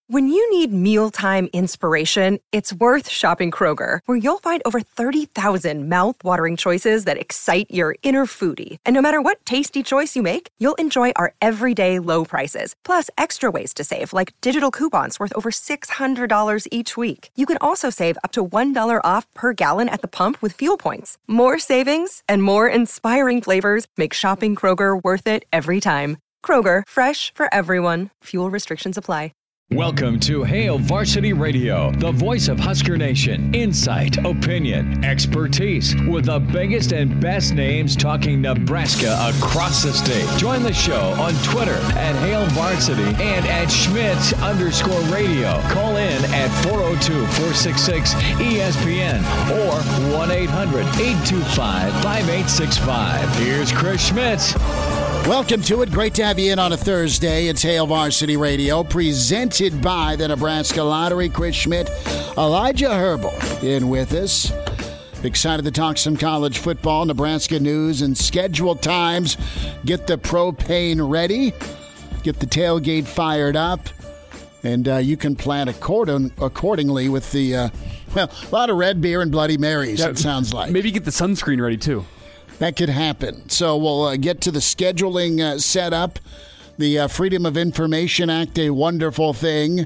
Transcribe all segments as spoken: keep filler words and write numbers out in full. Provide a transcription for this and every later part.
When you need mealtime inspiration, it's worth shopping Kroger, where you'll find over thirty thousand mouth-watering choices that excite your inner foodie. And no matter what tasty choice you make, you'll enjoy our everyday low prices, plus extra ways to save, like digital coupons worth over six hundred dollars each week. You can also save up to one dollar off per gallon at the pump with fuel points. More savings and more inspiring flavors make shopping Kroger worth it every time. Kroger, fresh for everyone. Fuel restrictions apply. Welcome to Hail Varsity Radio, the voice of Husker Nation. Insight, opinion, expertise, with the biggest and best names talking Nebraska across the state. Join the show on Twitter at Hail Varsity and at Schmitz underscore radio. Call in at four oh two, four six six, E S P N or one eight hundred, eight two five, five eight six five. Here's Chris Schmitz. Welcome to it. Great to have you in on a Thursday. It's Hail Varsity Radio, presented by the Nebraska Lottery. Chris Schmidt, Elijah Herbal in with us. Excited to talk some college football, Nebraska news, and schedule times. Get the propane ready. Get the tailgate fired up. And uh, you can plan according, accordingly with the, uh, well, a lot of red beer and Bloody Marys, yeah, it sounds like. Maybe get the sunscreen ready, too. That could happen. So we'll uh, get to the scheduling uh, setup. The uh, Freedom of Information Act, a wonderful thing,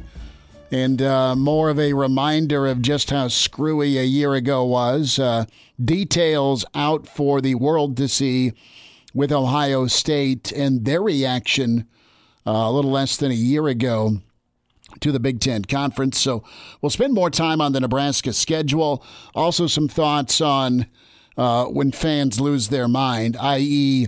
and uh, more of a reminder of just how screwy a year ago was. Uh, details out for the world to see with Ohio State and their reaction uh, a little less than a year ago to the Big Ten Conference. So we'll spend more time on the Nebraska schedule. Also some thoughts on Uh, when fans lose their mind, that is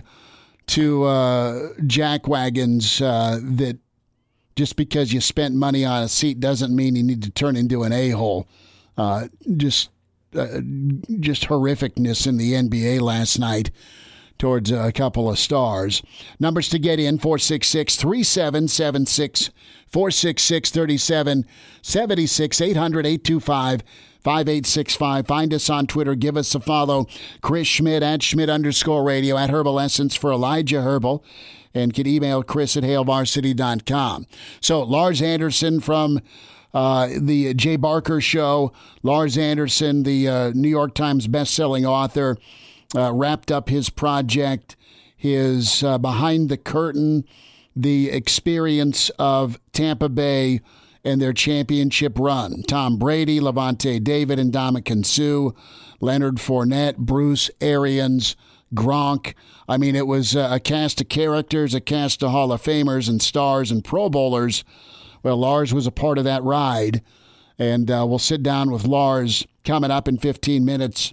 to uh, jackwagons uh, that just because you spent money on a seat doesn't mean you need to turn into an a-hole. Uh, just, uh, just horrificness in the N B A last night towards a couple of stars. Numbers to get in, four six six, three seven seven six, four six six, three seven seven six, eight hundred, eight two five, five eight six five. Find us on Twitter. Give us a follow. Chris Schmidt at Schmidt underscore radio, at Herbal Essence for Elijah Herbal. And can email Chris at hail varsity dot com. So Lars Anderson from uh, the Jay Barker Show. Lars Anderson, the uh, New York Times bestselling author, uh, wrapped up his project, his uh, Behind the Curtain, the experience of Tampa Bay and their championship run. Tom Brady, Levante David, and Ndamukong Suh, Leonard Fournette, Bruce Arians, Gronk. I mean, it was a cast of characters, a cast of Hall of Famers and stars and Pro Bowlers. Well, Lars was a part of that ride, and uh, we'll sit down with Lars coming up in fifteen minutes,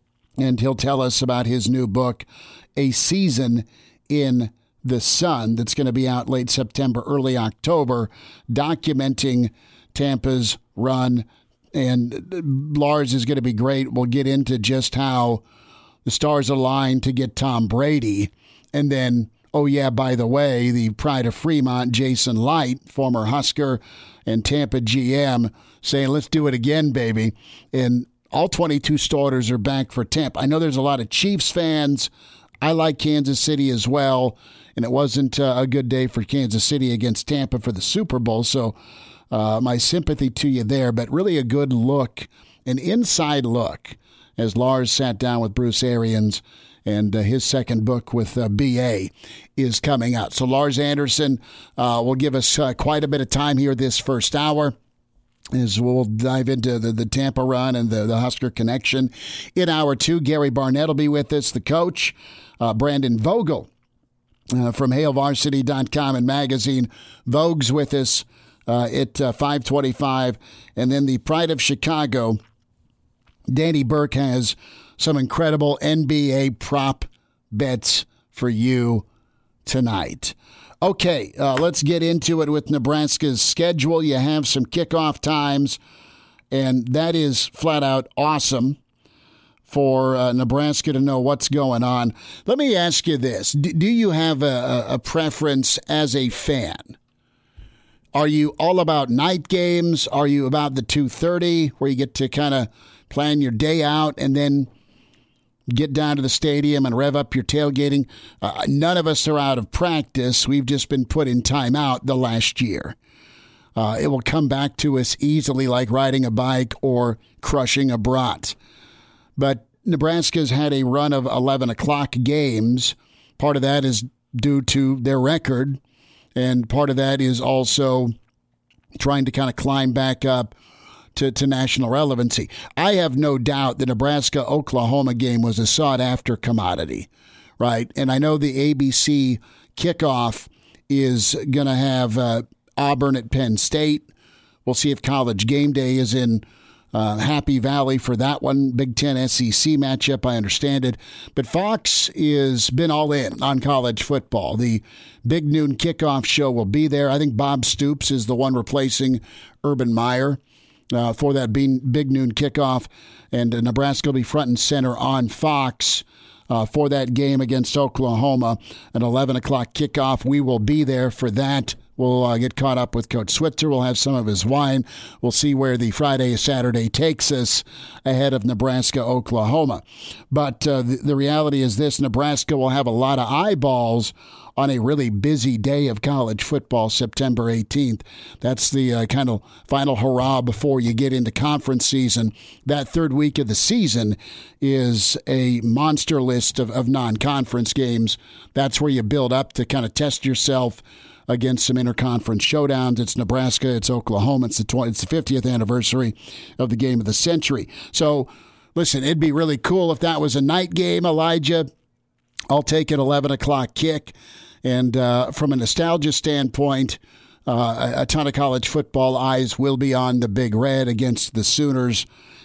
and he'll tell us about his new book, A Season in the Sun, that's going to be out late September, early October, documenting Tampa's run. And Lars is going to be great. We'll get into just how the stars aligned to get Tom Brady. And then, oh yeah, by the way, the pride of Fremont, Jason Light, former Husker and Tampa G M, saying, let's do it again, baby. And all twenty-two starters are back for Tampa. I know there's a lot of Chiefs fans. I like Kansas City as well. And it wasn't uh, a good day for Kansas City against Tampa for the Super Bowl. So uh, my sympathy to you there. But really a good look, an inside look, as Lars sat down with Bruce Arians, and uh, his second book with uh, B A is coming out. So Lars Anderson uh, will give us uh, quite a bit of time here this first hour, as we'll dive into the, the Tampa run and the, the Husker connection. In hour two, Gary Barnett will be with us, the coach. Uh, Brandon Vogel uh, from hail varsity dot com and magazine. Vogue's with us uh, at uh, five twenty-five. And then the Pride of Chicago, Danny Burke, has some incredible N B A prop bets for you tonight. Okay, uh, let's get into it with Nebraska's schedule. You have some kickoff times, and that is flat out awesome for uh, Nebraska to know what's going on. Let me ask you this. D- do you have a, a preference as a fan? Are you all about night games? Are you about the two thirty where you get to kind of plan your day out and then get down to the stadium and rev up your tailgating? Uh, none of us are out of practice. We've just been put in timeout the last year. Uh, it will come back to us easily like riding a bike or crushing a brat. But Nebraska's had a run of eleven o'clock games. Part of that is due to their record, and part of that is also trying to kind of climb back up to, to national relevancy. I have no doubt the Nebraska-Oklahoma game was a sought-after commodity, right? And I know the A B C kickoff is going to have uh, Auburn at Penn State. We'll see if College Game Day is in uh, Happy Valley for that one. Big Ten S E C matchup, I understand it. But Fox has been all in on college football. The Big Noon Kickoff show will be there. I think Bob Stoops is the one replacing Urban Meyer uh, for that Big Noon Kickoff. And uh, Nebraska will be front and center on Fox Uh, for that game against Oklahoma, an eleven o'clock kickoff. We will be there for that. We'll uh, get caught up with Coach Switzer. We'll have some of his wine. We'll see where the Friday, Saturday takes us ahead of Nebraska, Oklahoma. But uh, the, the reality is this: Nebraska will have a lot of eyeballs on a really busy day of college football, September eighteenth. That's the uh, kind of final hurrah before you get into conference season. That third week of the season is a monster list of, of non-conference games. That's where you build up to kind of test yourself against some interconference showdowns. It's Nebraska, it's Oklahoma, it's the twentieth, it's the fiftieth anniversary of the game of the century. So, listen, it'd be really cool if that was a night game, Elijah. I'll take an eleven o'clock kick. And uh, from a nostalgia standpoint, uh, a ton of college football eyes will be on the Big Red against the Sooners.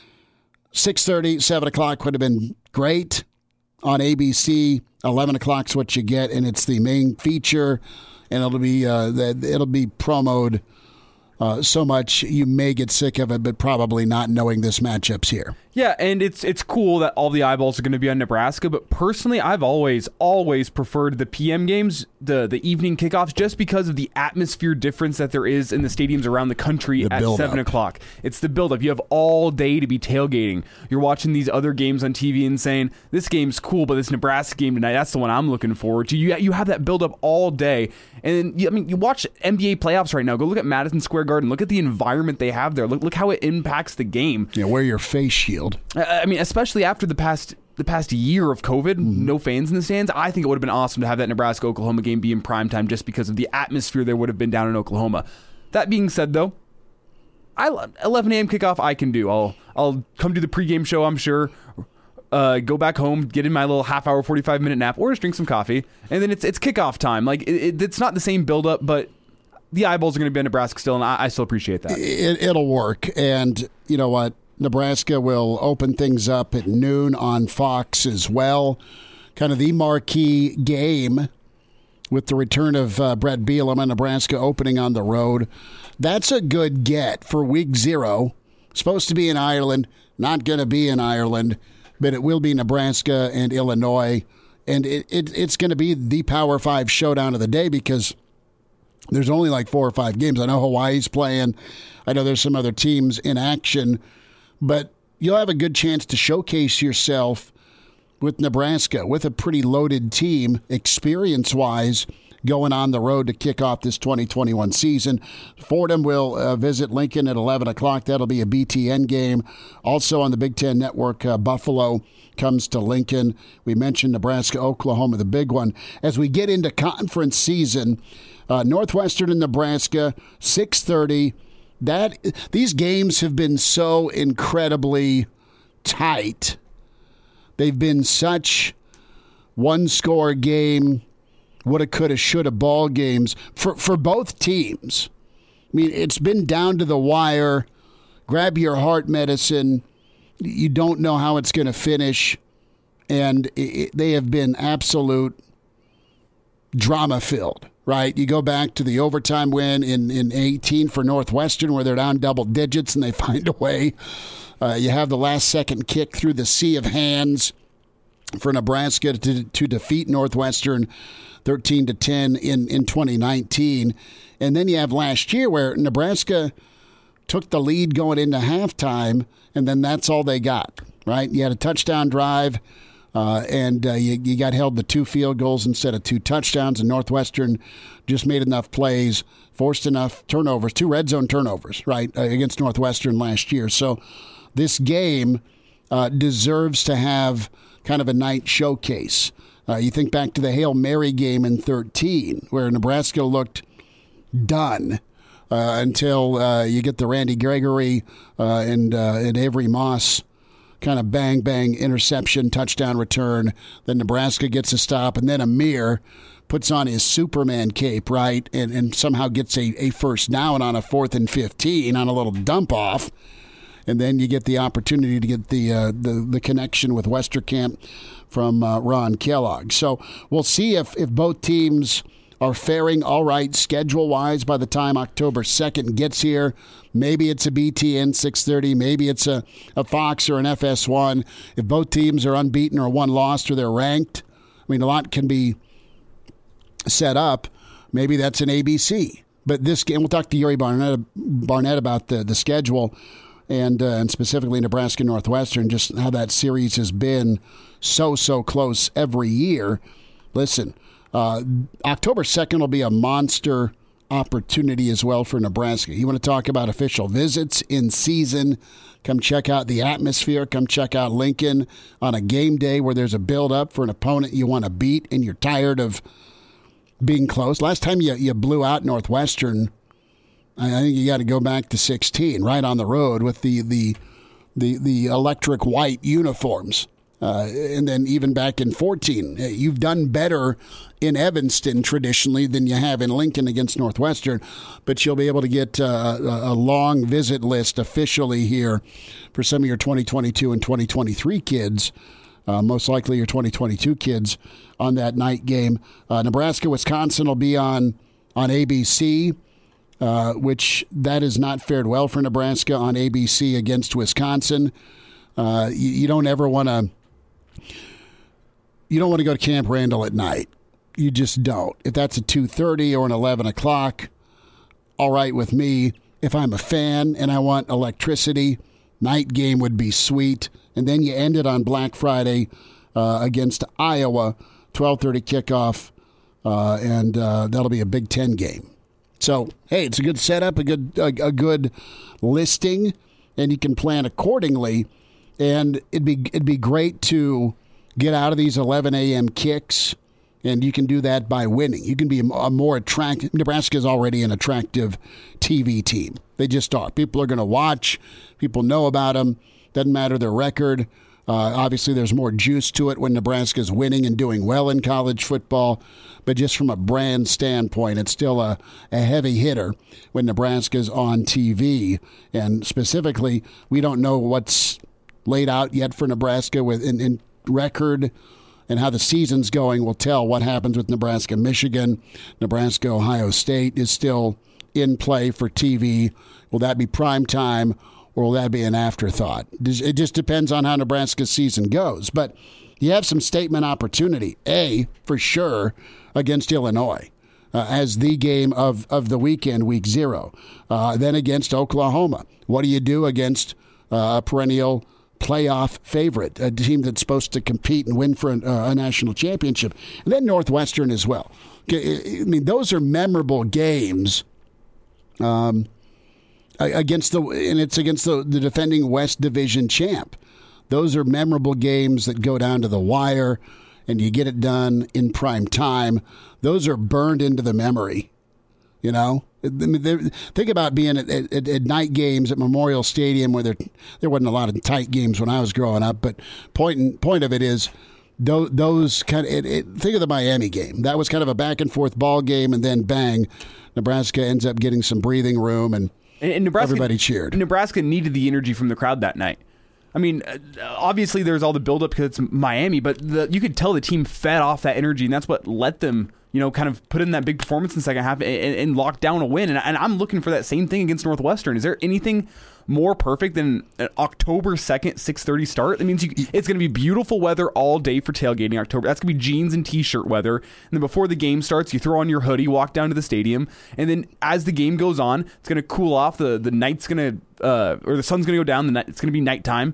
six thirty, seven o'clock would have been great on A B C. eleven o'clock's what you get, and it's the main feature. And it'll be uh, it'll be promoted uh, so much you may get sick of it, but probably not, knowing this matchup's here. Yeah, and it's it's cool that all the eyeballs are going to be on Nebraska, but personally, I've always, always preferred the P M games, the, the evening kickoffs, just because of the atmosphere difference that there is in the stadiums around the country the at seven o'clock. It's the build-up. You have all day to be tailgating. You're watching these other games on T V and saying, this game's cool, but this Nebraska game tonight, that's the one I'm looking forward to. You, you have that build-up all day. And, I mean, you watch N B A playoffs right now. Go look at Madison Square Garden. Look at the environment they have there. Look, look how it impacts the game. Yeah, wear your face shield. I mean, especially after the past the past year of COVID, mm-hmm. no fans in the stands. I think it would have been awesome to have that Nebraska-Oklahoma game be in primetime just because of the atmosphere there would have been down in Oklahoma. That being said, though, I eleven a.m. kickoff I can do. I'll I'll come do the pregame show, I'm sure. Uh, go back home, get in my little half hour, forty-five minute nap, or just drink some coffee, and then it's it's kickoff time. Like it, it, it's not the same build up, but the eyeballs are going to be on Nebraska still, and I, I still appreciate that. It, it'll work, and you know what? Nebraska will open things up at noon on Fox as well. Kind of the marquee game with the return of uh, Brett Bielema and Nebraska opening on the road. That's a good get for week zero. Supposed to be in Ireland, not going to be in Ireland, but it will be Nebraska and Illinois. And it, it it's going to be the Power Five showdown of the day because there's only like four or five games. I know Hawaii's playing. I know there's some other teams in action. But you'll have a good chance to showcase yourself with Nebraska, with a pretty loaded team, experience-wise, going on the road to kick off this twenty twenty-one season. Fordham will uh, visit Lincoln at eleven o'clock. That'll be a B T N game. Also on the Big Ten Network, uh, Buffalo comes to Lincoln. We mentioned Nebraska, Oklahoma, the big one. As we get into conference season, uh, Northwestern and Nebraska, six thirty. That these games have been so incredibly tight. They've been such one-score game, woulda, coulda, shoulda ball games for, for both teams. I mean, it's been down to the wire. Grab your heart medicine. You don't know how it's going to finish. And it, they have been absolute drama-filled. Right, you go back to the overtime win in, in eighteen for Northwestern where they're down double digits and they find a way. Uh, you have the last second kick through the sea of hands for Nebraska to, to defeat Northwestern thirteen to ten in, in twenty nineteen. And then you have last year where Nebraska took the lead going into halftime, and then that's all they got, right? You had a touchdown drive Uh, and uh, you, you got held to two field goals instead of two touchdowns, and Northwestern just made enough plays, forced enough turnovers, two red zone turnovers, right, uh, against Northwestern last year. So this game uh, deserves to have kind of a night showcase. Uh, you think back to the Hail Mary game in thirteen, where Nebraska looked done uh, until uh, you get the Randy Gregory uh, and, uh, and Avery Moss kind of bang, bang, interception, touchdown return. Then Nebraska gets a stop, and then Amir puts on his Superman cape, right, and, and somehow gets a, a first down on a fourth and fifteen on a little dump off. And then you get the opportunity to get the uh, the, the connection with Westerkamp from uh, Ron Kellogg. So we'll see if, if both teams are faring all right schedule-wise by the time October second gets here. Maybe it's a B T N six thirty. Maybe it's a, a Fox or an F S one. If both teams are unbeaten or one lost or they're ranked, I mean, a lot can be set up. Maybe that's an A B C. But this game, we'll talk to Yuri Barnett, Barnett about the, the schedule and, uh, and specifically Nebraska Northwestern, just how that series has been so, so close every year. Listen, uh, October second will be a monster opportunity as well for Nebraska. You want to talk about official visits in season? Come check out the atmosphere. Come check out Lincoln on a game day where there's a build-up for an opponent you want to beat and you're tired of being close. Last time you, you blew out Northwestern, I think you got to go back to sixteen, right on the road with the the the, the electric white uniforms. Uh, and then even back in fourteen, you've done better in Evanston traditionally than you have in Lincoln against Northwestern, but you'll be able to get uh, a long visit list officially here for some of your twenty twenty-two and twenty twenty-three kids, uh, most likely your twenty twenty-two kids on that night game. Uh, Nebraska-Wisconsin will be on, on A B C, uh, which that has not fared well for Nebraska on A B C against Wisconsin. Uh, you, you don't ever want to You don't want to go to Camp Randall at night. You just don't. If that's a two thirty or an eleven o'clock, all right with me. If I'm a fan and I want electricity, night game would be sweet. And then you end it on Black Friday uh, against Iowa, twelve thirty kickoff, uh, and uh, that'll be a Big Ten game. So, hey, it's a good setup, a good a, a good listing, and you can plan accordingly. And it'd be it'd be great to get out of these eleven a.m. kicks, and you can do that by winning. You can be a more attractive. Nebraska is already an attractive T V team. They just are. People are going to watch. People know about them. Doesn't matter their record. Uh, obviously, there's more juice to it when Nebraska is winning and doing well in college football. But just from a brand standpoint, it's still a, a heavy hitter when Nebraska's on T V. And specifically, we don't know what's laid out yet for Nebraska with in, in record, and how the season's going will tell what happens with Nebraska, Michigan. Nebraska, Ohio State is still in play for T V. Will that be prime time, or will that be an afterthought? It just depends on how Nebraska's season goes. But you have some statement opportunity, A, for sure, against Illinois uh, as the game of, of the weekend, week zero. Uh, then against Oklahoma. What do you do against uh, a perennial playoff favorite, a team that's supposed to compete and win for a, uh, a national championship? And then Northwestern as well. I mean, those are memorable games um, against the, and it's against the, the defending West Division champ. Those are memorable games that go down to the wire, and you get it done in prime time. Those are burned into the memory, you know? I mean, think about being at, at, at night games at Memorial Stadium, where there there wasn't a lot of tight games when I was growing up. But point point of it is, those, those kind of it, it, think of the Miami game. That was kind of a back and forth ball game, and then bang, Nebraska ends up getting some breathing room, and, and, and Nebraska, everybody cheered. Nebraska needed the energy from the crowd that night. I mean, obviously there's all the buildup because it's Miami, but the, you could tell the team fed off that energy, and that's what let them, you know, kind of put in that big performance in the second half and, and lock down a win. And, and I'm looking for that same thing against Northwestern. Is there anything more perfect than an October second, six thirty start? That means you, it's going to be beautiful weather all day for tailgating October. That's going to be jeans and T-shirt weather. And then before the game starts, you throw on your hoodie, walk down to the stadium. And then as the game goes on, it's going to cool off. The, the night's going to, uh, or the sun's going to go down. The night, it's going to be nighttime.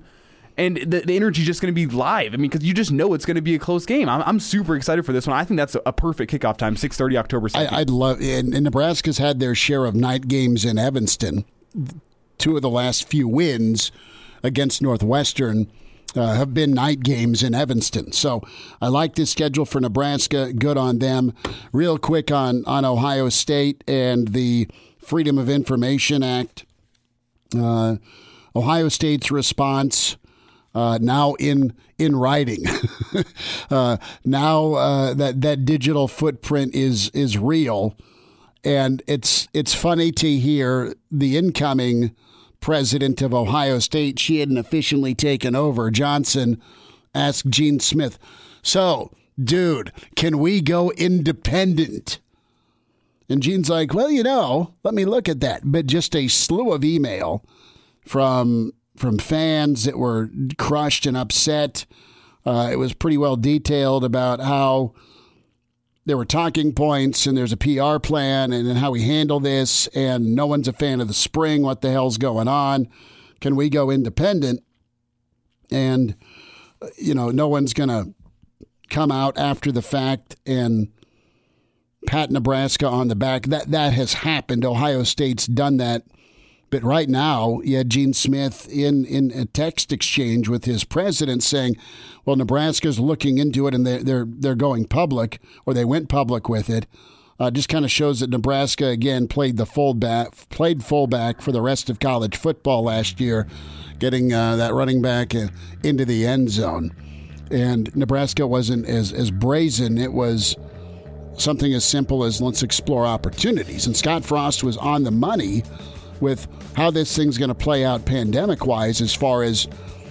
and the, the energy is just going to be live. I mean, because you just know it's going to be a close game. I'm, I'm super excited for this one. I think that's a, a perfect kickoff time, six thirty October second. I, I'd love, and, and Nebraska's had their share of night games in Evanston. Two of the last few wins against Northwestern uh, have been night games in Evanston. So I like this schedule for Nebraska. Good on them. Real quick on, on Ohio State and the Freedom of Information Act. Uh, Ohio State's response uh, now in in writing. uh, now uh, that that digital footprint is is real, and it's it's funny to hear the incoming president of Ohio State. She hadn't officially taken over. Johnson asked Gene Smith, "So, dude, can we go independent?" And Gene's like, well, you know, let me look at that. But just a slew of email from from fans that were crushed and upset. Uh, it was pretty well detailed about how there were talking points and there's a P R plan and then how we handle this. And no one's a fan of the spring. What the hell's going on? Can we go independent? And, you know, no one's going to come out after the fact and pat Nebraska on the back. That that has happened. Ohio State's done that. But right now, you had Gene Smith in, in a text exchange with his president saying, well, Nebraska's looking into it and they're, they're, they're going public, or they went public with it. Uh, just kind of shows that Nebraska, again, played the fullback, played fullback for the rest of college football last year, getting uh, that running back into the end zone. And Nebraska wasn't as, as brazen. It was something as simple as let's explore opportunities. And Scott Frost was on the money with how this thing's going to play out pandemic-wise as far as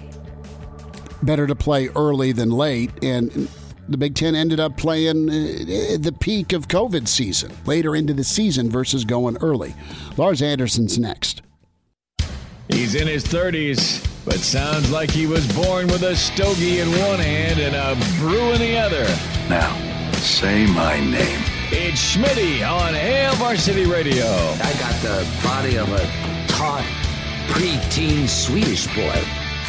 better to play early than late. And the Big Ten ended up playing at the peak of COVID season, later into the season versus going early. Lars Anderson's next. He's in his thirties, but sounds like he was born with a stogie in one hand and a brew in the other. Now, say my name. It's Schmitty on Hail Varsity Radio. I got the body of a taut, preteen Swedish boy.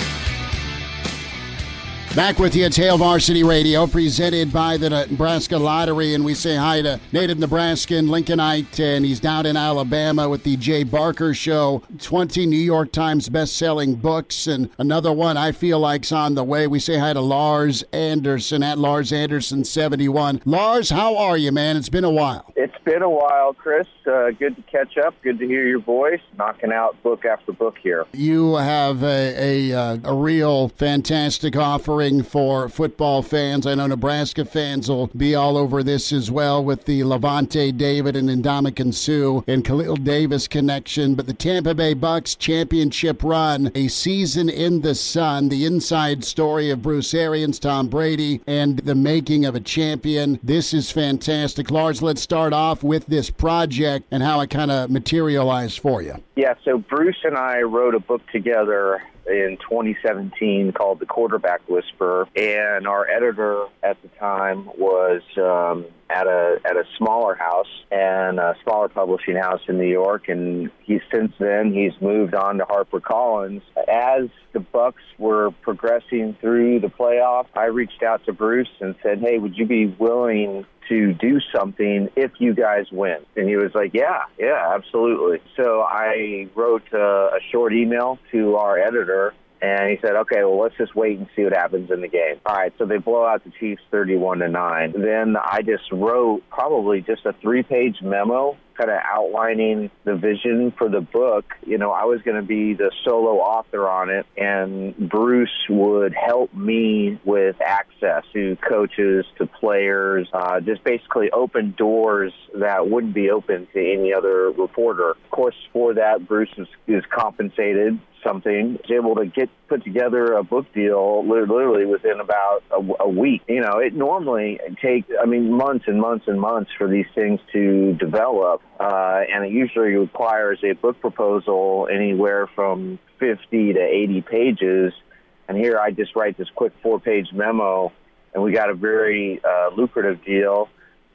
Back with you, it's Hail Varsity Radio, presented by the Nebraska Lottery, and we say hi to native Nebraskan Lincolnite, and he's down in Alabama with the Jay Barker Show, twenty New York Times best-selling books, and another one I feel like's on the way. We say hi to Lars Anderson at Lars Anderson seventy-one. Lars, how are you, man? It's been a while. It's been a while, Chris. Uh, good to catch up. Good to hear your voice. Knocking out book after book here. You have a, a, a real fantastic offering for football fans. I know Nebraska fans will be all over this as well with the Levante David and Ndamukong Suh and Khalil Davis connection. But the Tampa Bay Bucks championship run, a season in the sun, the inside story of Bruce Arians, Tom Brady, and the making of a champion. This is fantastic. Lars, let's start off with this project and how it kind of materialized for you. Yeah, so Bruce and I wrote a book together in twenty seventeen called The Quarterback Whisperer, and our editor at the time was um, at a at a smaller house and a smaller publishing house in New York, and he since then he's moved on to HarperCollins. As the Bucks were progressing through the playoff, I reached out to Bruce and said, hey, would you be willing to do something if you guys win? And he was like, yeah, yeah, absolutely. So I wrote a, a short email to our editor, and he said, okay, well, let's just wait and see what happens in the game. All right, so they blow out the Chiefs thirty-one to nine. Then I just wrote probably just a three-page memo kind of outlining the vision for the book. You know, I was going to be the solo author on it, and Bruce would help me with access to coaches, to players, uh, just basically open doors that wouldn't be open to any other reporter. Of course, for that, Bruce is, is compensated something. Was able to get put together a book deal literally within about a, a week. You know, it normally takes, I mean, months and months and months for these things to develop, uh, and it usually requires a book proposal anywhere from fifty to eighty pages. And here I just write this quick four-page memo, and we got a very uh, lucrative deal.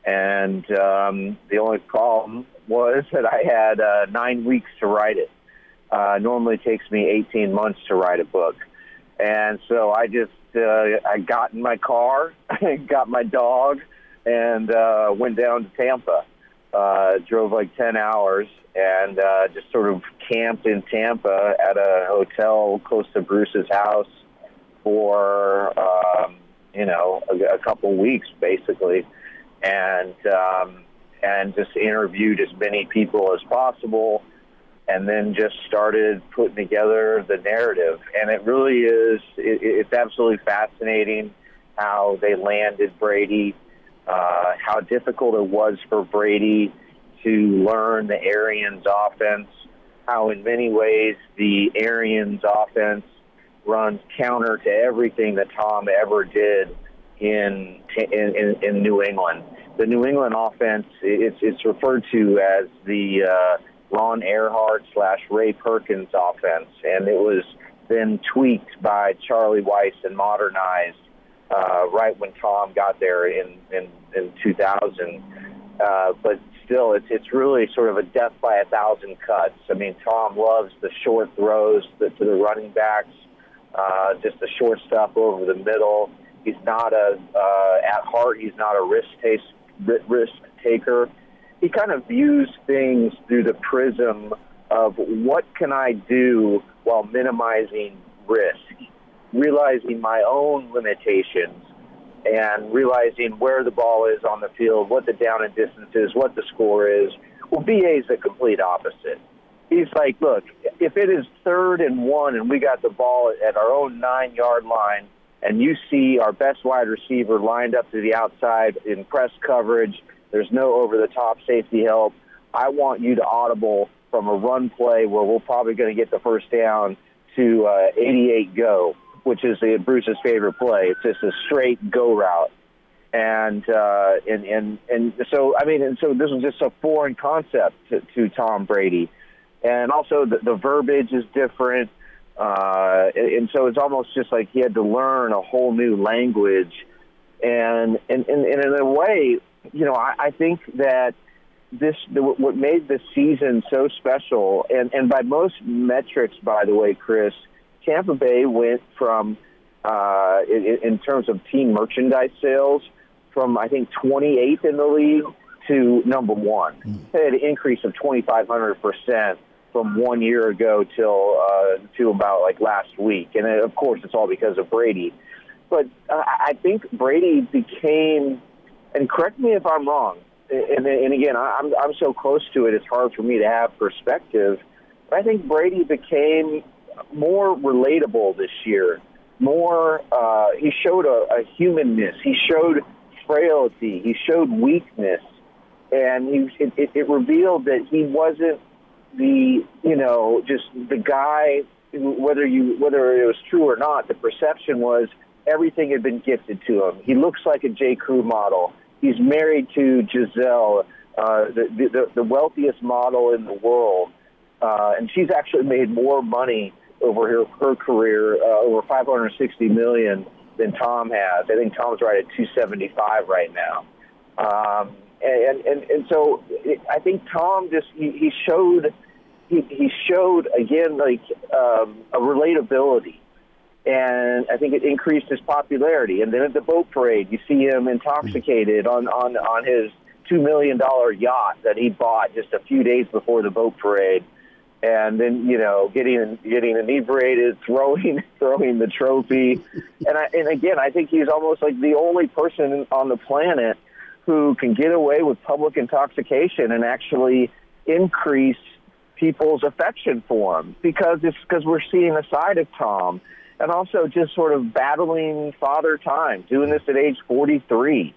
And um, the only problem was that I had uh, nine weeks to write it. Uh, normally it takes me eighteen months to write a book. And so I just uh, I got in my car, got my dog, and uh, went down to Tampa. Uh, drove like ten hours and uh, just sort of camped in Tampa at a hotel close to Bruce's house for, um, you know, a, a couple weeks, basically. And, um, and just interviewed as many people as possible, and then just started putting together the narrative. And it really is, it, it's absolutely fascinating how they landed Brady, uh, how difficult it was for Brady to learn the Arians offense, how in many ways the Arians offense runs counter to everything that Tom ever did in in, in, in New England. The New England offense, it's, it's referred to as the uh, Ron Earhart slash Ray Perkins offense, and it was then tweaked by Charlie Weiss and modernized uh, right when Tom got there in, in, in two thousand. Uh, but still, it's it's really sort of a death by a thousand cuts. I mean, Tom loves the short throws to the running backs, uh, just the short stuff over the middle. He's not a, uh, at heart, he's not a risk taste, risk taker. He kind of views things through the prism of what can I do while minimizing risk, realizing my own limitations and realizing where the ball is on the field, what the down and distance is, what the score is. Well, B A is the complete opposite. He's like, look, if it is third and one and we got the ball at our own nine-yard line, and you see our best wide receiver lined up to the outside in press coverage, there's no over-the-top safety help, I want you to audible from a run play where we're probably going to get the first down to uh, eighty-eight go, which is the, Bruce's favorite play. It's just a straight go route. And, uh, and, and, and so, I mean, and so this was just a foreign concept to, to Tom Brady. And also the, the verbiage is different. Uh, and, and so it's almost just like he had to learn a whole new language. And, and, and, and in a way, you know, I, I think that this, the, what made this season so special, and, and by most metrics, by the way, Chris, Tampa Bay went from, uh, in, in terms of team merchandise sales, from, I think, twenty-eighth in the league to number one. They had an increase of twenty-five hundred percent from one year ago till uh, to about, like, last week. And, of course, it's all because of Brady. But uh, I think Brady became, and correct me if I'm wrong, and, and again, I'm, I'm so close to it, it's hard for me to have perspective, but I think Brady became more relatable this year. More, uh, he showed a, a humanness. He showed frailty. He showed weakness, and he, it, it, it revealed that he wasn't the, you know, just the guy. Whether you whether it was true or not, the perception was everything had been gifted to him. He looks like a J. Crew model. He's married to Giselle, uh, the, the the wealthiest model in the world, uh, and she's actually made more money over her, her career, uh, over five hundred sixty million dollars than Tom has. I think Tom's right at two seventy-five right now. Um, and, and, and so it, I think Tom just, he, he showed, he, he showed again, like, um, a relatability. And I think it increased his popularity. And then at the boat parade, you see him intoxicated on, on, on his two million dollars yacht that he bought just a few days before the boat parade. And then, you know, getting getting inebriated, throwing throwing the trophy. And, I, and again, I think he's almost like the only person on the planet who can get away with public intoxication and actually increase people's affection for him, because it's because we're seeing a side of Tom. And also just sort of battling father time, doing this at age forty-three.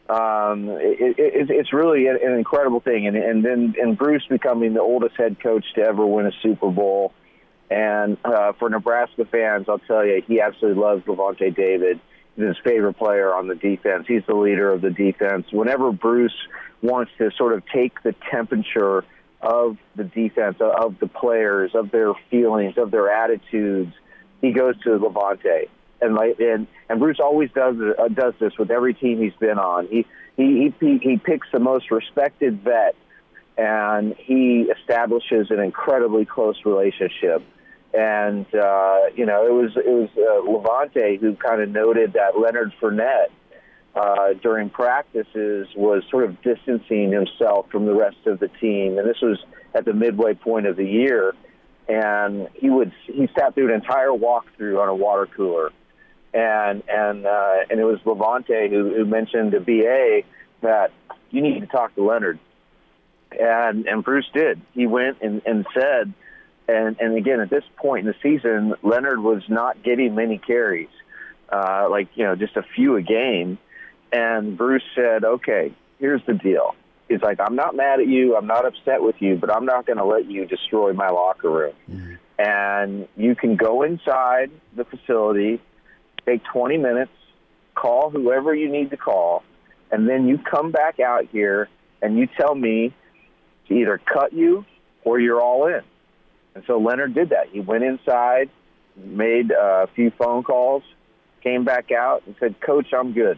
Um, it, it, it's really an incredible thing. And, and then and Bruce becoming the oldest head coach to ever win a Super Bowl. And uh, for Nebraska fans, I'll tell you, he absolutely loves Lavonte David. He's his favorite player on the defense. He's the leader of the defense. Whenever Bruce wants to sort of take the temperature of the defense, of the players, of their feelings, of their attitudes, he goes to Lavonte. And like and, and Bruce always does uh, does this with every team he's been on. He he he he picks the most respected vet, and he establishes an incredibly close relationship. And, uh, you know, it was it was uh, Levante who kind of noted that Leonard Fournette uh, during practices was sort of distancing himself from the rest of the team. And this was at the midway point of the year. And he would he sat through an entire walkthrough on a water cooler. And and uh, and it was Levante who, who mentioned to B A that you need to talk to Leonard. And and Bruce did. He went and, and said, and, and again, at this point in the season, Leonard was not getting many carries, uh, like, you know, just a few a game. And Bruce said, okay, here's the deal. He's like, I'm not mad at you. I'm not upset with you, but I'm not going to let you destroy my locker room. Mm-hmm. And you can go inside the facility, take twenty minutes, call whoever you need to call, and then you come back out here and you tell me to either cut you or you're all in. And so Leonard did that. He went inside, made a few phone calls, came back out and said, Coach, I'm good.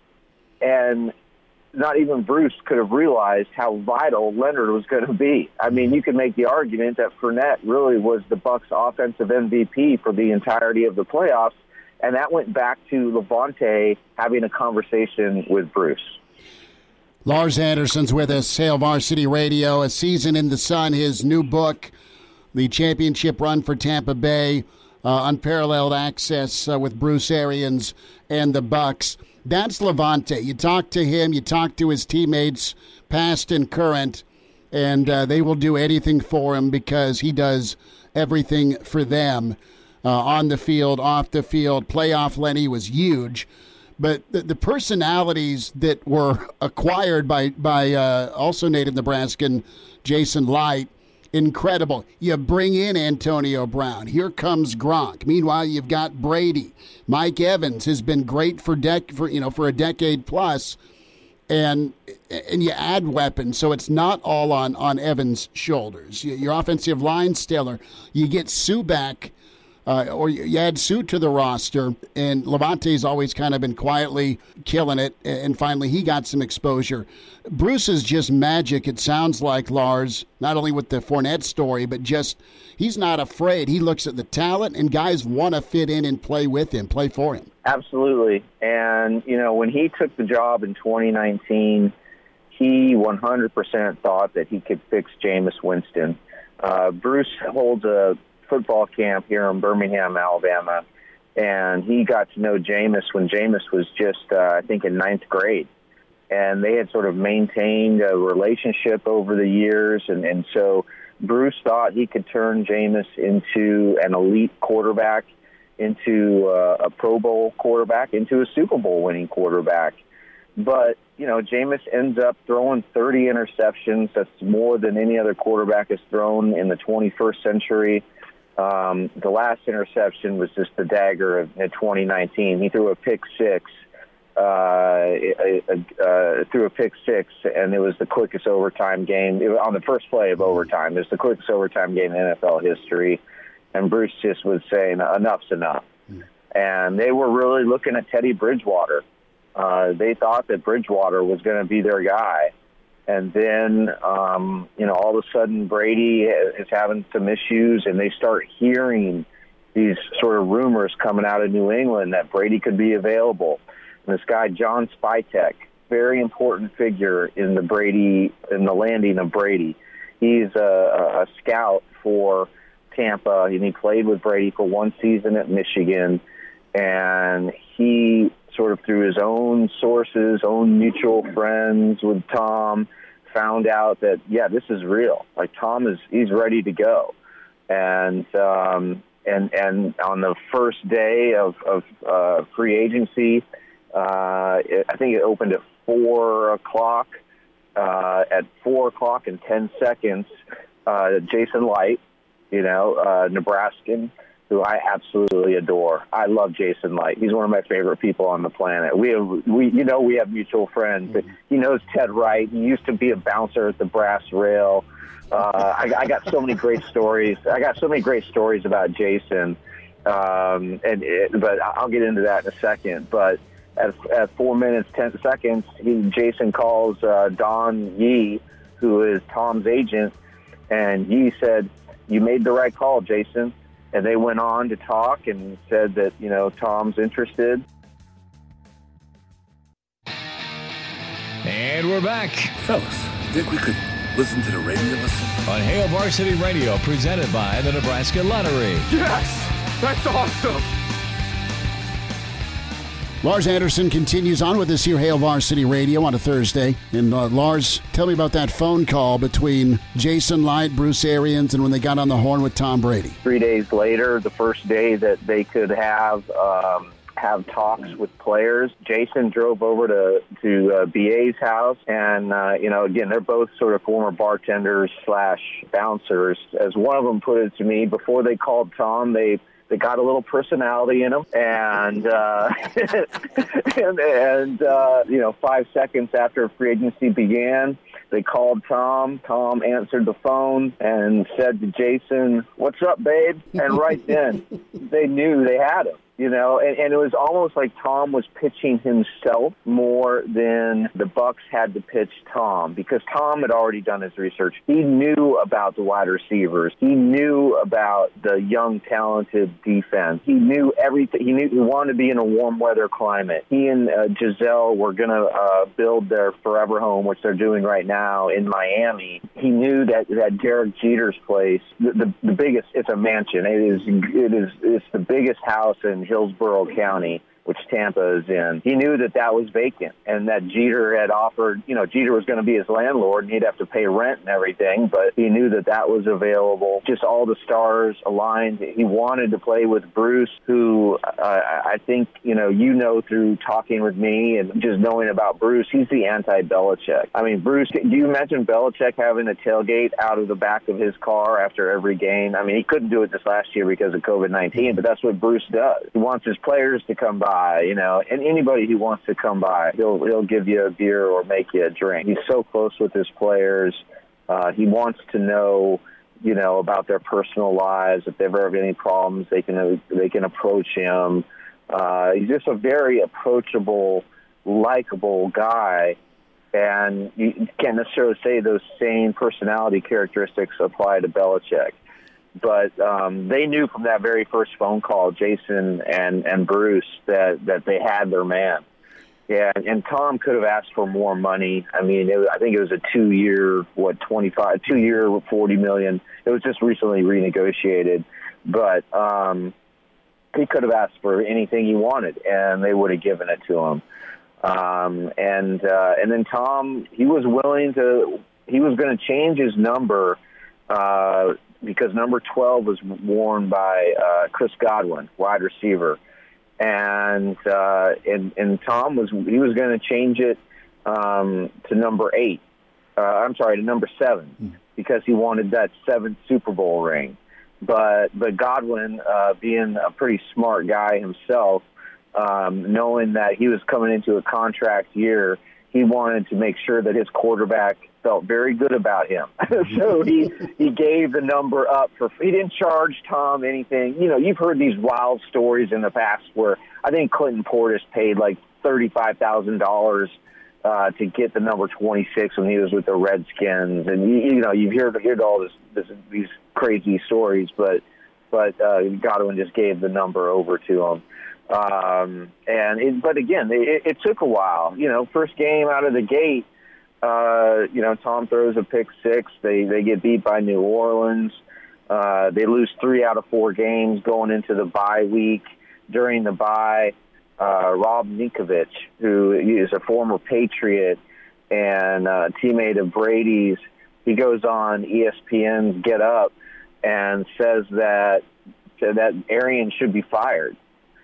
And not even Bruce could have realized how vital Leonard was going to be. I mean, you could make the argument that Fournette really was the Bucs' offensive M V P for the entirety of the playoffs, and that went back to Levante having a conversation with Bruce. Lars Anderson's with us, Hail Varsity Radio, A Season in the Sun, his new book, The Championship Run for Tampa Bay, uh, Unparalleled Access uh, with Bruce Arians and the Bucs. That's Levante. You talk to him, you talk to his teammates, past and current, and uh, they will do anything for him because he does everything for them uh, on the field, off the field. Playoff Lenny was huge. But the, the personalities that were acquired by, by uh, also native Nebraskan Jason Licht, incredible. You bring in Antonio Brown. Here comes Gronk. Meanwhile, you've got Brady. Mike Evans has been great for dec- for you know for a decade plus, and and you add weapons, so it's not all on on Evans' shoulders. Your offensive line stellar. You get Sue back, uh, or you add Sue to the roster, and Levante's always kind of been quietly killing it, and finally he got some exposure. Bruce is just magic, it sounds like, Lars, not only with the Fournette story, but just he's not afraid. He looks at the talent, and guys want to fit in and play with him, play for him. Absolutely. And, you know, when he took the job in twenty nineteen, he one hundred percent thought that he could fix Jameis Winston. Uh, Bruce holds a football camp here in Birmingham, Alabama, and he got to know Jameis when Jameis was just, uh, I think, in ninth grade. And they had sort of maintained a relationship over the years. And, and so Bruce thought he could turn Jameis into an elite quarterback, into uh, a Pro Bowl quarterback, into a Super Bowl winning quarterback. But, you know, Jameis ends up throwing thirty interceptions. That's more than any other quarterback has thrown in the twenty-first century. Um, the last interception was just the dagger of in twenty nineteen. He threw a pick six. Uh, uh, threw a pick six, and it was the quickest overtime game. It was on the first play of overtime. It was the quickest overtime game in N F L history. And Bruce just was saying, enough's enough. Mm. And they were really looking at Teddy Bridgewater. Uh, they thought that Bridgewater was going to be their guy. And then, um, you know, all of a sudden Brady is having some issues, and they start hearing these sort of rumors coming out of New England that Brady could be available. And this guy, John Spytek, very important figure in the Brady, in the landing of Brady. He's a, a scout for Tampa, and he played with Brady for one season at Michigan. And he sort of through his own sources, own mutual friends with Tom, found out that, yeah, this is real. Like, Tom is, he's ready to go. And, um, and, and on the first day of, of uh, free agency, Uh, it, I think it opened at four o'clock. Uh, at four o'clock and ten seconds, uh, Jason Licht, you know, uh, Nebraskan, who I absolutely adore. I love Jason Licht. He's one of my favorite people on the planet. We have, we, you know, we have mutual friends. Mm-hmm. He knows Ted Wright. He used to be a bouncer at the Brass Rail. Uh, I, I got so many great stories. I got so many great stories about Jason. Um, and it, but I'll get into that in a second. But At, at four minutes, ten seconds, he, Jason calls uh, Don Yee, who is Tom's agent, and Yee said, "You made the right call, Jason. and they went on to talk and said that, you know, Tom's interested. And we're back. Fellas, you think we could listen to the radio listen? On Hail Varsity Radio, presented by the Nebraska Lottery. Yes! That's awesome! Lars Anderson continues on with us here, Hail Varsity Radio, on a Thursday. And uh, Lars, tell me about that phone call between Jason Licht, Bruce Arians, and when they got on the horn with Tom Brady. Three days later, the first day that they could have um, have talks with players, Jason drove over to to uh, B A's house, and uh, you know, again, they're both sort of former bartenders slash bouncers. As one of them put it to me, before they called Tom, they They got a little personality in them, and uh, and, and uh, you know, five seconds after free agency began, they called Tom. Tom answered the phone and said to Jason, "What's up, babe?" And right then, they knew they had him. You know, and, and it was almost like Tom was pitching himself more than the Bucs had to pitch Tom, because Tom had already done his research. He knew about the wide receivers. He knew about the young, talented defense. He knew everything. He knew he wanted to be in a warm weather climate. He and uh, Giselle were going to uh, build their forever home, which they're doing right now in Miami. He knew that that Derek Jeter's place, the, the, the biggest, it's a mansion. It is, it is, it's the biggest house in Hillsborough County, which Tampa is in. He knew that that was vacant, and that Jeter had offered, you know, Jeter was going to be his landlord, and he'd have to pay rent and everything, but he knew that that was available. Just all the stars aligned. He wanted to play with Bruce, who uh, I think, you know, you know through talking with me and just knowing about Bruce, he's the anti-Belichick. I mean, Bruce, do you imagine Belichick having a tailgate out of the back of his car after every game? I mean, he couldn't do it this last year because of COVID nineteen, but that's what Bruce does. He wants his players to come by. You know, and anybody who wants to come by, he'll he'll give you a beer or make you a drink. He's so close with his players. Uh, he wants to know, you know, about their personal lives. If they ever have any problems, they can they can approach him. Uh, he's just a very approachable, likable guy, and you can't necessarily say those same personality characteristics apply to Belichick. But um, they knew from that very first phone call, Jason and, and Bruce, that, that they had their man. Yeah, and Tom could have asked for more money. I mean, it, I think it was a two-year, what, twenty-five, two-year, forty million dollars. It was just recently renegotiated. But um, he could have asked for anything he wanted, and they would have given it to him. Um, and uh, and then Tom, he was willing to, he was going to change his number uh because number twelve was worn by uh, Chris Godwin, wide receiver. And, uh, and and Tom was he was going to change it um, to number eight. Uh, I'm sorry, to number seven, mm. because he wanted that seventh Super Bowl ring. But but Godwin, uh, being a pretty smart guy himself, um, knowing that he was coming into a contract year, he wanted to make sure that his quarterback felt very good about him. So he he gave the number up for – he didn't charge Tom anything. You know, you've heard these wild stories in the past where I think Clinton Portis paid like thirty-five thousand dollars uh, to get the number twenty-six when he was with the Redskins. And, you, you know, you've heard, heard all this, this these crazy stories, but, but uh, Godwin just gave the number over to him. Um, and it, but again, it, it took a while. You know, first game out of the gate, uh, you know, Tom throws a pick six. They they get beat by New Orleans. Uh, they lose three out of four games going into the bye week. During the bye, uh, Rob Ninkovich, who is a former Patriot and uh, teammate of Brady's, he goes on E S P N's Get Up and says that that Arians should be fired.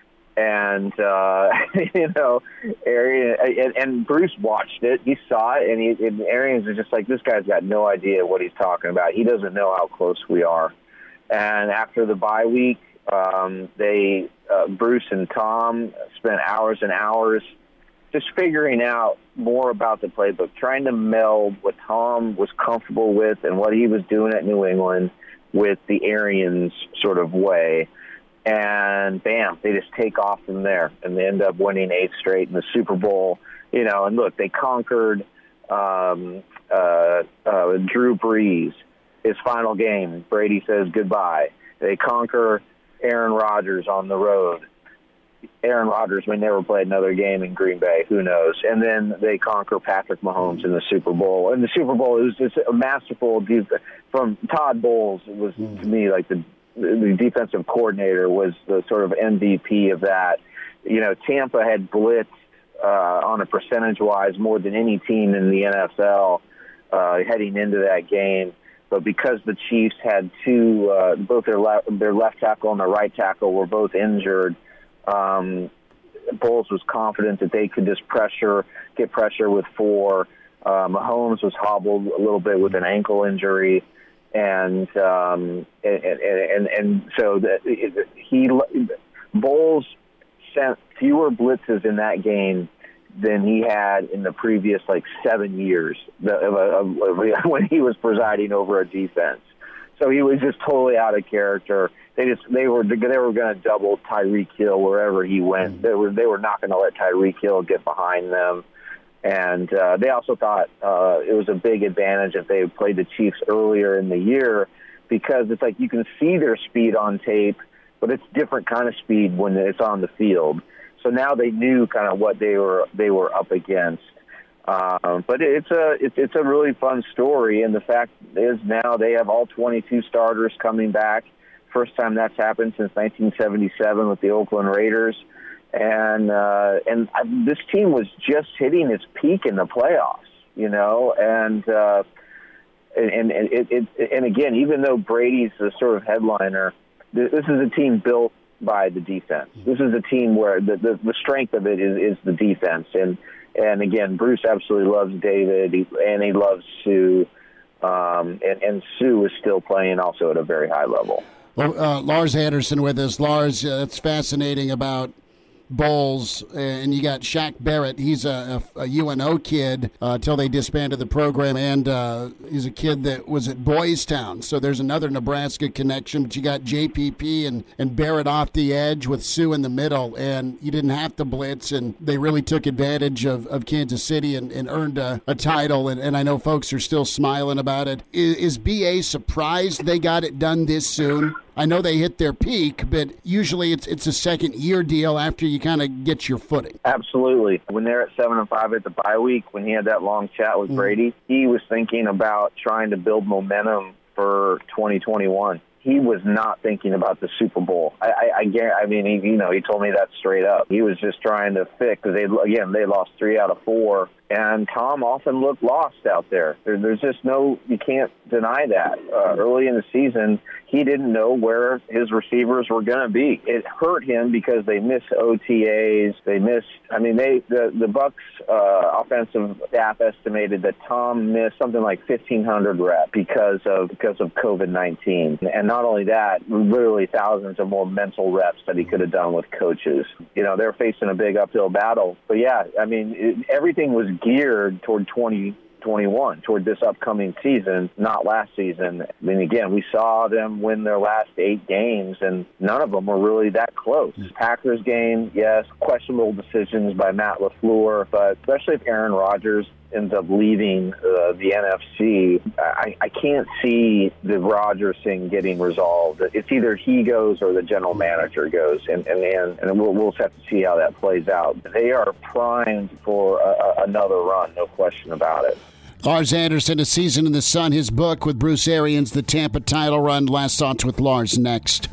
And, uh, you know, Arian, and, and Bruce watched it. He saw it, and, he, and Arians is just like, this guy's got no idea what he's talking about. He doesn't know how close we are. And after the bye week, um, they, uh, Bruce and Tom spent hours and hours just figuring out more about the playbook, trying to meld what Tom was comfortable with and what he was doing at New England with the Arians sort of way. And bam, they just take off from there, and they end up winning eight straight in the Super Bowl. You know, and look, they conquered um, uh, uh, Drew Brees, his final game. Brady says goodbye. They conquer Aaron Rodgers on the road. Aaron Rodgers may never play another game in Green Bay. Who knows? And then they conquer Patrick Mahomes in the Super Bowl. And the Super Bowl, it was just a masterful defense. From Todd Bowles, it was, to me, like the, the defensive coordinator was the sort of M V P of that. You know, Tampa had blitzed uh, on a percentage-wise more than any team in the N F L uh, heading into that game. But because the Chiefs had two, uh, both their left, their left tackle and their right tackle were both injured, um, Bowles was confident that they could just pressure, get pressure with four. Uh, Mahomes was hobbled a little bit with an ankle injury, and um, and, and and so that he Bowles sent fewer blitzes in that game than he had in the previous like seven years when he was presiding over a defense. So he was just totally out of character. They just they were they were going to double Tyreek Hill wherever he went. They were they were not going to let Tyreek Hill get behind them. And uh, they also thought uh, it was a big advantage if they played the Chiefs earlier in the year, because it's like you can see their speed on tape, but it's different kind of speed when it's on the field. So now they knew kind of what they were they were up against. Um, but it's a it's, it's a really fun story, and the fact is now they have all twenty-two starters coming back. First time that's happened since nineteen seventy-seven with the Oakland Raiders. And uh, and this team was just hitting its peak in the playoffs, you know, and uh, and and it, it and again, even though Brady's the sort of headliner, this is a team built by the defense. This is a team where the the, the strength of it is, is the defense, and and again, Bruce absolutely loves David, he, and he loves Sue, um, and and Sue is still playing also at a very high level. Well, uh, Lars Anderson with us. Lars, uh, it's fascinating about Bowles, and you got Shaq Barrett. He's a, a, a U N O kid uh, until they disbanded the program, and uh, he's a kid that was at Boys Town. So there's another Nebraska connection, but you got J P P and, and Barrett off the edge with Sue in the middle, and you didn't have to blitz, and they really took advantage of, of Kansas City and, and earned a, a title, and, and I know folks are still smiling about it. Is, is B A surprised they got it done this soon? I know they hit their peak, but usually it's it's a second year deal after you kind of get your footing. Absolutely. When they're at seven and five at the bye week, when he had that long chat with mm. Brady, he was thinking about trying to build momentum for twenty twenty-one. He was not thinking about the Super Bowl. I, I, I, I mean, he, you know, he told me that straight up. He was just trying to fix, because they, again, they lost three out of four, and Tom often looked lost out there. there there's just no, you can't deny that. Uh, early in the season, he didn't know where his receivers were going to be. It hurt him because they missed O T As. They missed, I mean, they the, the Bucs uh, offensive staff estimated that Tom missed something like fifteen hundred reps because of because of COVID nineteen. And not only that, literally thousands of more mental reps that he could have done with coaches. You know, they're facing a big uphill battle. But, yeah, I mean, it, everything was geared toward twenty twenty-one, toward this upcoming season, not last season. I mean, again, we saw them win their last eight games, and none of them were really that close. Packers game, yes, questionable decisions by Matt LaFleur, but especially if Aaron Rodgers ends up leaving uh, the N F C, I, I can't see the Rodgers thing getting resolved. It's either he goes or the general manager goes, and and, and, and we'll, we'll have to see how that plays out. They are primed for a, another run, no question about it. Lars Anderson, A Season in the Sun, his book with Bruce Arians, The Tampa Title Run. Last Thoughts with Lars next.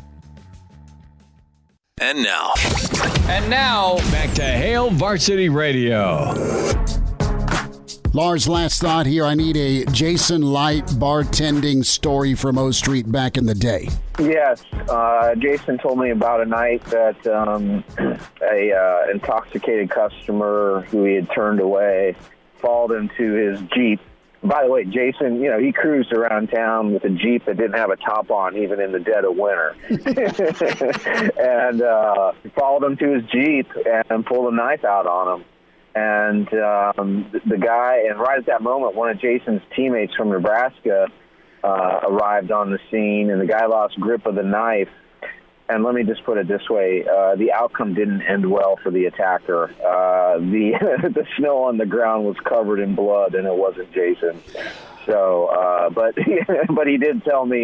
And now. And now, back to Hail Varsity Radio. Lars, last thought here. I need a Jason Light bartending story from O Street back in the day. Yes. Uh, Jason told me about a night that um, a uh, intoxicated customer who he had turned away followed him to his Jeep. By the way, Jason, you know, he cruised around town with a Jeep that didn't have a top on, even in the dead of winter. and uh, followed him to his Jeep and pulled a knife out on him. And um, the, the guy, and right at that moment, one of Jason's teammates from Nebraska uh, arrived on the scene, and the guy lost grip of the knife. And let me just put it this way, uh, the outcome didn't end well for the attacker. Uh, the the snow on the ground was covered in blood, and it wasn't Jason. So, uh, but but he did tell me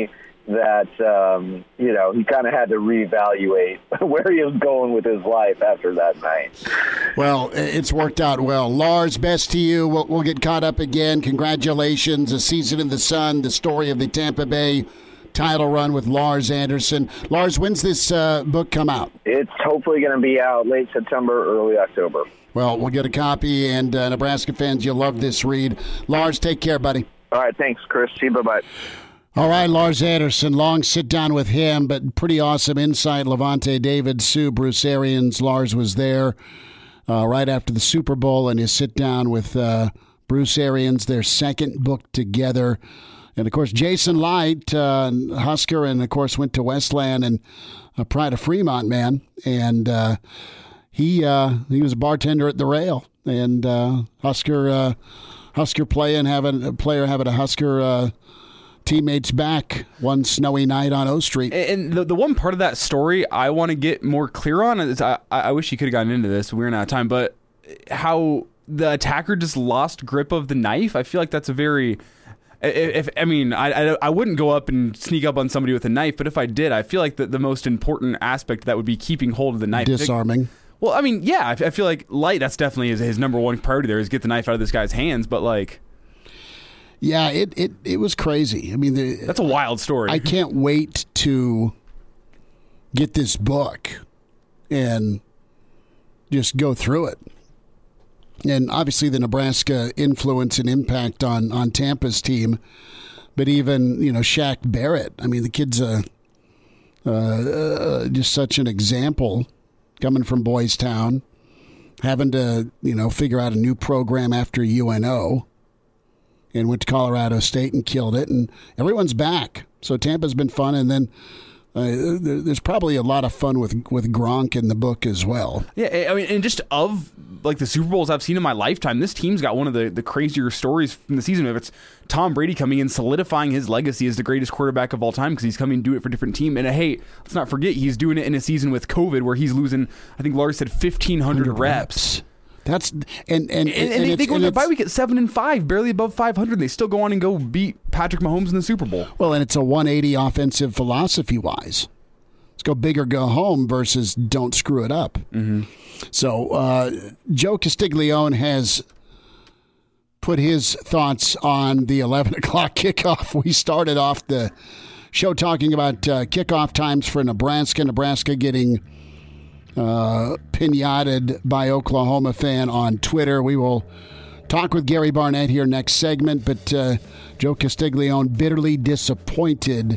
that, um, you know, he kind of had to reevaluate where he was going with his life after that night. Well, it's worked out well. Lars, best to you. We'll, we'll get caught up again. Congratulations. A Season in the Sun, the story of the Tampa Bay title run with Lars Anderson. Lars, when's this uh, book come out? It's hopefully going to be out late September, early October. Well, we'll get a copy, and uh, Nebraska fans, you'll love this read. Lars, take care, buddy. All right, thanks, Chris. See you, bye-bye. All right, Lars Anderson, long sit down with him, but pretty awesome insight. Levante David, Sue, Bruce Arians. Lars was there uh, right after the Super Bowl, and his sit down with uh, Bruce Arians, their second book together. And, of course, Jason Light, uh, Husker, and, of course, went to Westland and uh, Pride of Fremont, man. And uh, he uh, he was a bartender at the Rail. And uh, Husker uh, Husker playing, having a player having a Husker uh, teammates back one snowy night on O Street. And the the one part of that story I want to get more clear on is I, I wish you could have gotten into this. We ran out of time, but how the attacker just lost grip of the knife. I feel like that's a very If, if I mean, I, I I wouldn't go up and sneak up on somebody with a knife, but if I did, I feel like the, the most important aspect of that would be keeping hold of the knife. Disarming. Well, I mean, yeah, I, I feel like Light, that's definitely his, his number one priority there is get the knife out of this guy's hands, but like... Yeah, it, it, it was crazy. I mean... The, that's a wild story. I can't wait to get this book and just go through it. And obviously the Nebraska influence and impact on, on Tampa's team. But even, you know, Shaq Barrett, I mean, the kid's a, uh, uh, just such an example coming from Boys Town, having to, you know, figure out a new program after U N O and went to Colorado State and killed it. And everyone's back. So Tampa's been fun. And then Uh, there's probably a lot of fun with with Gronk in the book as well. Yeah, I mean, and just of like the Super Bowls I've seen in my lifetime, this team's got one of the, the crazier stories from the season. If it's Tom Brady coming in, solidifying his legacy as the greatest quarterback of all time because he's coming to do it for a different team. And uh, hey, let's not forget he's doing it in a season with COVID where he's losing, I think Lars said fifteen hundred reps. That's and and and, and, and they, they go into the bye week at seven and five, barely above five hundred. They still go on and go beat Patrick Mahomes in the Super Bowl. Well, and it's a one eighty offensive philosophy wise. Let's go big or go home versus don't screw it up. Mm-hmm. So uh, Joe Castiglione has put his thoughts on the eleven o'clock kickoff. We started off the show talking about uh, kickoff times for Nebraska. Nebraska getting Uh, pinyated by Oklahoma fan on Twitter. We will talk with Gary Barnett here next segment, but uh, Joe Castiglione bitterly disappointed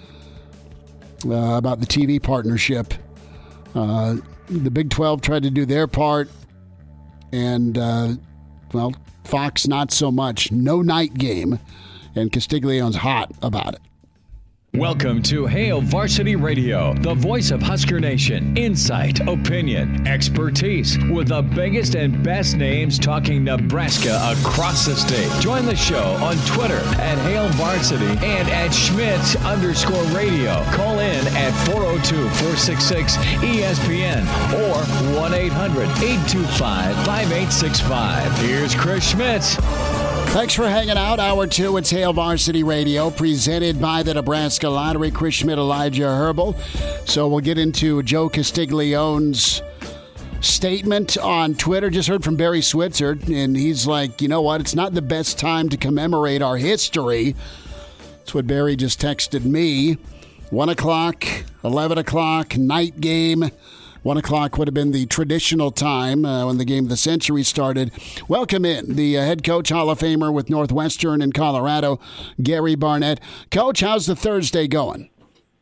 uh, about the T V partnership. Uh, the Big twelve tried to do their part, and, uh, well, Fox not so much. No night game, and Castiglione's hot about it. Welcome to Hail Varsity Radio, the voice of Husker Nation. Insight, opinion, expertise, with the biggest and best names talking Nebraska across the state. Join the show on Twitter at Hail Varsity and at Schmitz underscore radio. Call in at four oh two, four six six, E S P N or one eight hundred, eight two five, five eight six five. Here's Chris Schmitz. Thanks for hanging out. Hour two, it's Hail Varsity Radio, presented by the Nebraska Lottery. Chris Schmidt, Elijah Herbal. So we'll get into Joe Castiglione's statement on Twitter. Just heard from Barry Switzer, and he's like, you know what? It's not the best time to commemorate our history. That's what Barry just texted me. one o'clock, eleven o'clock, night game. One o'clock would have been the traditional time uh, when the game of the century started. Welcome in the uh, head coach, Hall of Famer with Northwestern in Colorado, Gary Barnett. Coach, how's the Thursday going?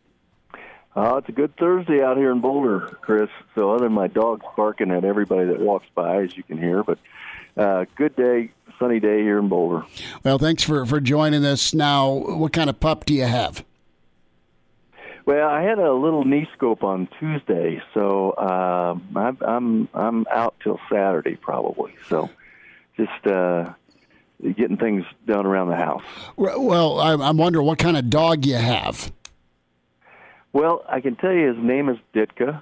Uh, it's a good Thursday out here in Boulder, Chris. So other than my dogs barking at everybody that walks by, as you can hear, but uh, good day, sunny day here in Boulder. Well, thanks for, for joining us. Now, what kind of pup do you have? Well, I had a little knee scope on Tuesday, so uh, I'm I'm I'm out till Saturday probably. So, just uh, getting things done around the house. Well, I'm wondering what kind of dog you have. Well, I can tell you his name is Ditka.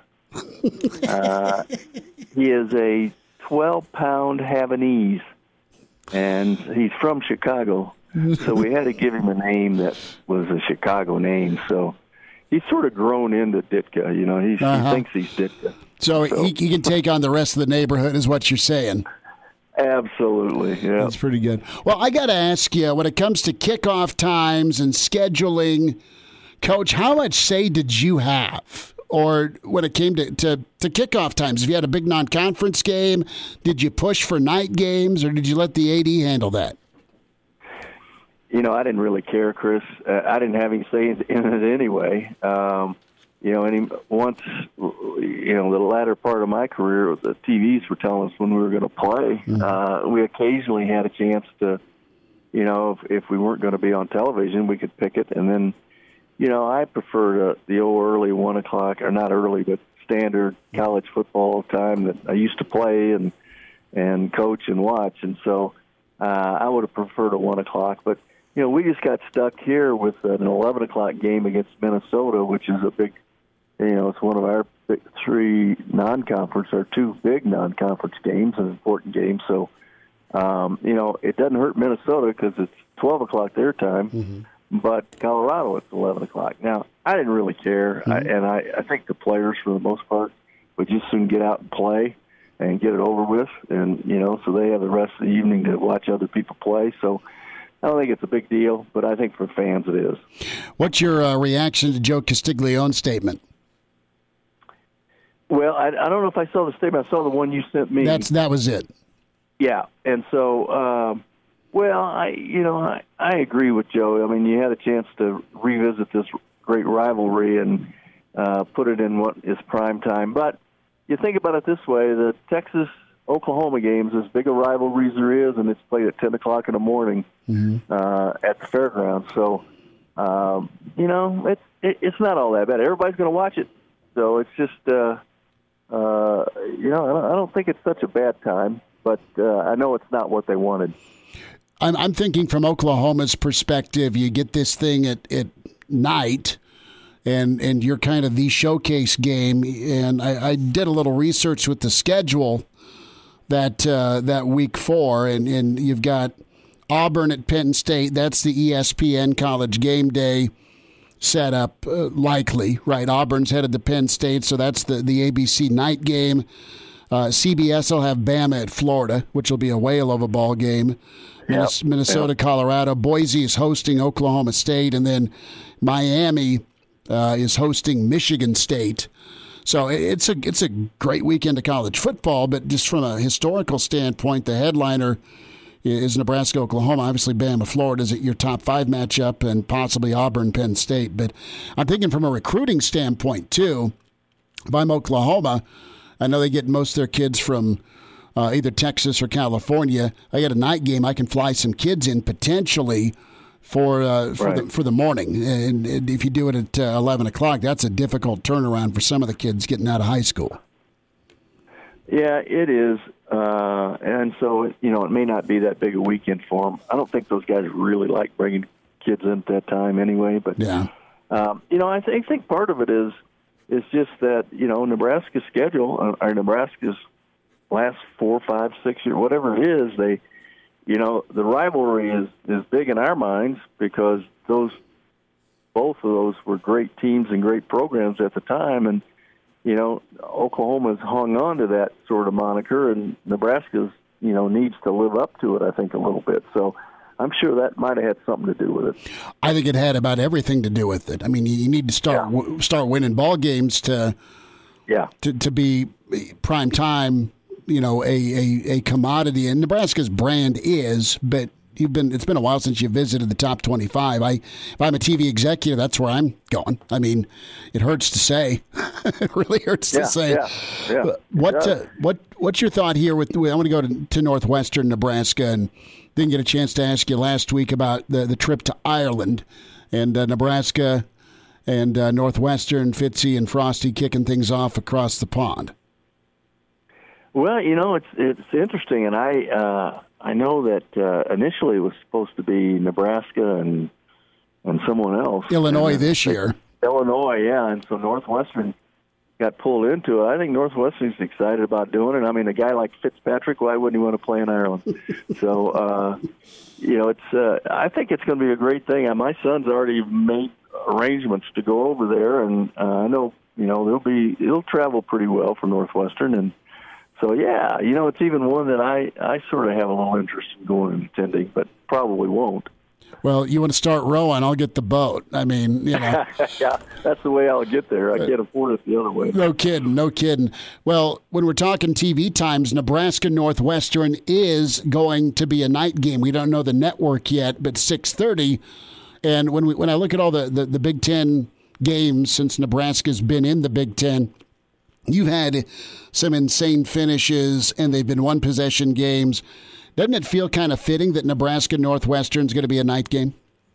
uh, he is a twelve pound Havanese, and he's from Chicago. So we had to give him a name that was a Chicago name. So he's sort of grown into Ditka. You know, he's, uh-huh. he thinks he's Ditka. So, so. He, he can take on the rest of the neighborhood, is what you're saying. Absolutely, yeah. That's pretty good. Well, I got to ask you, when it comes to kickoff times and scheduling, Coach, how much say did you have? Or when it came to, to, to kickoff times, if you had a big non-conference game, did you push for night games, or did you let the A D handle that? You know, I didn't really care, Chris. Uh, I didn't have any say in it anyway. Um, you know, any once, you know, the latter part of my career, the T Vs were telling us when we were going to play. Mm-hmm. Uh, we occasionally had a chance to, you know, if, if we weren't going to be on television, we could pick it. And then, you know, I prefer the, the old early one o'clock, or not early, but standard college football time that I used to play and and coach and watch. And so uh, I would have preferred a one o'clock, but. You know, we just got stuck here with an eleven o'clock game against Minnesota, which is a big, you know, it's one of our big three non-conference, or two big non-conference games, an important game. So, um, you know, it doesn't hurt Minnesota because it's twelve o'clock their time, mm-hmm. but Colorado, it's eleven o'clock. Now, I didn't really care, mm-hmm. I, and I, I think the players, for the most part, would just soon get out and play and get it over with, and, you know, so they have the rest of the evening to watch other people play. So, I don't think it's a big deal, but I think for fans it is. What's your uh, reaction to Joe Castiglione's statement? Well, I, I don't know if I saw the statement. I saw the one you sent me. That's That was it. Yeah, and so, um, well, I you know, I, I agree with Joe. I mean, you had a chance to revisit this great rivalry and uh, put it in what is prime time. But you think about it this way, the Texas Oklahoma games, as big a rivalry as there is, and it's played at ten o'clock in the morning mm-hmm. uh, at the fairgrounds. So, um, you know, it's it, it's not all that bad. Everybody's going to watch it. So it's just, uh, uh, you know, I don't, I don't think it's such a bad time, but uh, I know it's not what they wanted. I'm, I'm thinking from Oklahoma's perspective, you get this thing at, at night, and, and you're kind of the showcase game. And I, I did a little research with the schedule that uh, that week four, and, and you've got Auburn at Penn State. That's the E S P N College Game Day setup, uh, likely, right? Auburn's headed to Penn State, so that's the, the A B C night game. Uh, C B S will have Bama at Florida, which will be a whale of a ball game. Yep. Minnesota, yep. Colorado. Boise is hosting Oklahoma State, and then Miami uh, is hosting Michigan State. So it's a it's a great weekend of college football, but just from a historical standpoint, the headliner is Nebraska, Oklahoma. Obviously, Bama, Florida is your top five matchup, and possibly Auburn, Penn State. But I'm thinking from a recruiting standpoint, too. If I'm Oklahoma, I know they get most of their kids from uh, either Texas or California. I got a night game. I can fly some kids in potentially for uh, for, right. the, for the morning. And, and if you do it at uh, eleven o'clock, that's a difficult turnaround for some of the kids getting out of high school. Yeah, it is. Uh, and so, you know, it may not be that big a weekend for them. I don't think those guys really like bringing kids in at that time anyway. But, yeah. um, you know, I, th- I think part of it is is just that, you know, Nebraska's schedule, uh, or Nebraska's last four, five, six years, whatever it is, they – you know, the rivalry is, is big in our minds because those both of those were great teams and great programs at the time. And, you know, Oklahoma's hung on to that sort of moniker, and Nebraska's, you know, needs to live up to it, I think, a little bit. So I'm sure that might have had something to do with it. I think it had about everything to do with it. I mean, you need to start yeah. w- start winning ball games to, yeah. to, to be prime time, you know, a, a, a commodity, and Nebraska's brand is, but you've been it's been a while since you visited the top twenty-five. I if I'm a T V executive, that's where I'm going. I mean, it hurts to say. It really hurts yeah, to say. Yeah, yeah, what uh, what what's your thought here with I want to go to, to Northwestern Nebraska, and didn't get a chance to ask you last week about the, the trip to Ireland, and uh, Nebraska and uh, Northwestern, Fitzy and Frosty kicking things off across the pond. Well, you know, it's it's interesting, and I uh, I know that uh, initially it was supposed to be Nebraska and and someone else. Illinois and, this year. Illinois, yeah, and so Northwestern got pulled into it. I think Northwestern's excited about doing it. I mean, a guy like Fitzpatrick, why wouldn't he want to play in Ireland? so, uh, you know, it's. Uh, I think it's going to be a great thing. Uh, my son's already made arrangements to go over there, and uh, I know, you know, they'll be. It'll travel pretty well for Northwestern, and so yeah, you know, it's even one that I I sort of have a little interest in going and attending, but probably won't. Well, you want to start rowing, I'll get the boat. I mean, you know. yeah, that's the way I'll get there. I can't afford it the other way. No kidding, no kidding. Well, when we're talking T V times, Nebraska Northwestern is going to be a night game. We don't know the network yet, but six thirty. And when we when I look at all the, the, the Big Ten games since Nebraska's been in the Big Ten, you've had some insane finishes, and they've been one-possession games. Doesn't it feel kind of fitting that Nebraska Northwestern is going to be a night game?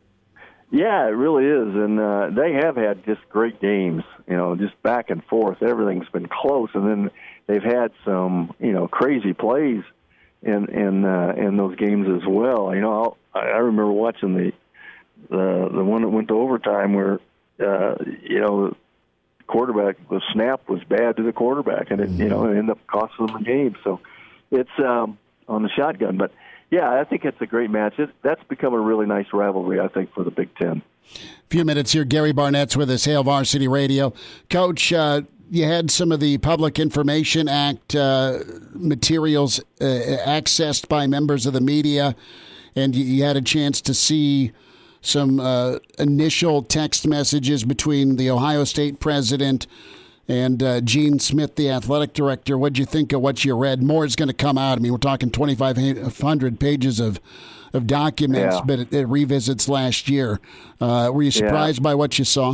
Yeah, it really is, and uh, they have had just great games. You know, just back and forth. Everything's been close, and then they've had some, you know, crazy plays in in uh, in those games as well. You know, I'll, I remember watching the the the one that went to overtime where uh, you know the quarterback, the snap was bad to the quarterback, and it you know it ended up costing them the game. So it's. Um, on the shotgun. But, yeah, I think it's a great match. It, that's become a really nice rivalry, I think, for the Big Ten. A few minutes here. Gary Barnett's with us, Hail Varsity Radio. Coach, uh, you had some of the Public Information Act uh, materials uh, accessed by members of the media, and you, you had a chance to see some uh, initial text messages between the Ohio State president and uh, Gene Smith, the athletic director. What'd you think of what you read? More is going to come out. I mean, we're talking twenty-five hundred pages of of documents, yeah. but it, it revisits last year. Uh, were you surprised yeah. by what you saw?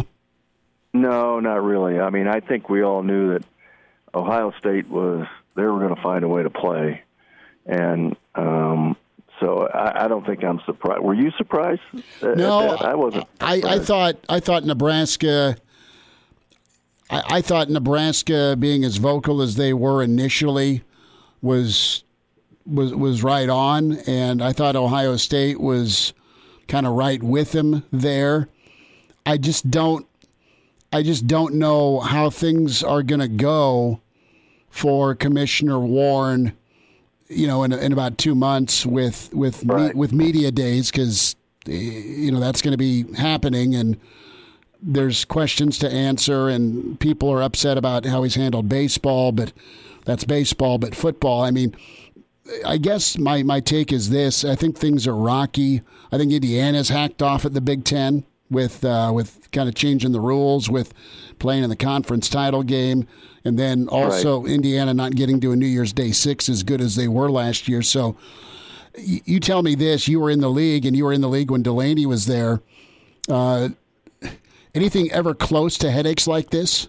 No, not really. I mean, I think we all knew that Ohio State was, they were going to find a way to play. And um, so I, I don't think I'm surprised. Were you surprised? No, at that? I wasn't. I, I thought I thought Nebraska... I, I thought Nebraska, being as vocal as they were initially, was was was right on, and I thought Ohio State was kind of right with them there. I just don't, I just don't know how things are going to go for Commissioner Warren. You know, in in about two months with with right. me, with media days, because you know that's going to be happening and. There's questions to answer, and people are upset about how he's handled baseball, but that's baseball. But football, I mean, I guess my, my take is this. I think things are rocky. I think Indiana's hacked off at the Big Ten with uh, with kind of changing the rules, with playing in the conference title game, and then also right. Indiana not getting to a New Year's Day six as good as they were last year. So you, you tell me this. You were in the league, and you were in the league when Delaney was there. Uh Anything ever close to headaches like this?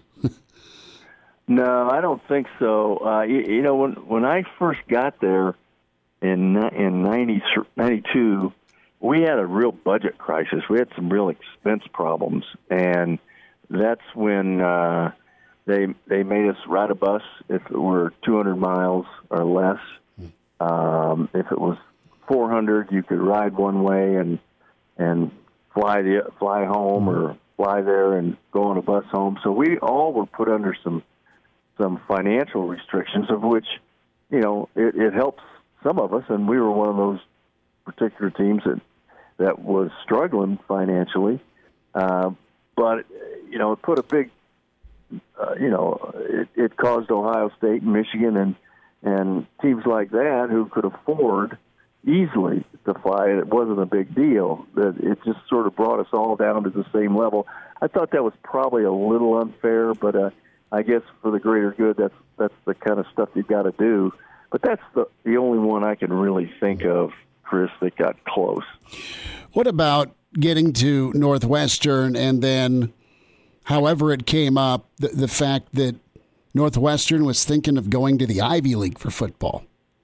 No, I don't think so. Uh, you, you know, when when I first got there in in ninety, ninety-two, we had a real budget crisis. We had some real expense problems, and that's when uh, they they made us ride a bus if it were two hundred miles or less. Um, if it was four hundred, you could ride one way and and fly the fly home or fly there and go on a bus home. So we all were put under some some financial restrictions, of which, you know, it, it helps some of us, and we were one of those particular teams that that was struggling financially. Uh, but, you know, it put a big, uh, you know, it, it caused Ohio State and Michigan and, and teams like that who could afford easily to fly, it wasn't a big deal. That it just sort of brought us all down to the same level. I thought that was probably a little unfair, but uh, I guess for the greater good, that's that's the kind of stuff you've got to do. But that's the the only one I can really think of, Chris, that got close. What about getting to Northwestern and then, however it came up, the, the fact that Northwestern was thinking of going to the Ivy League for football?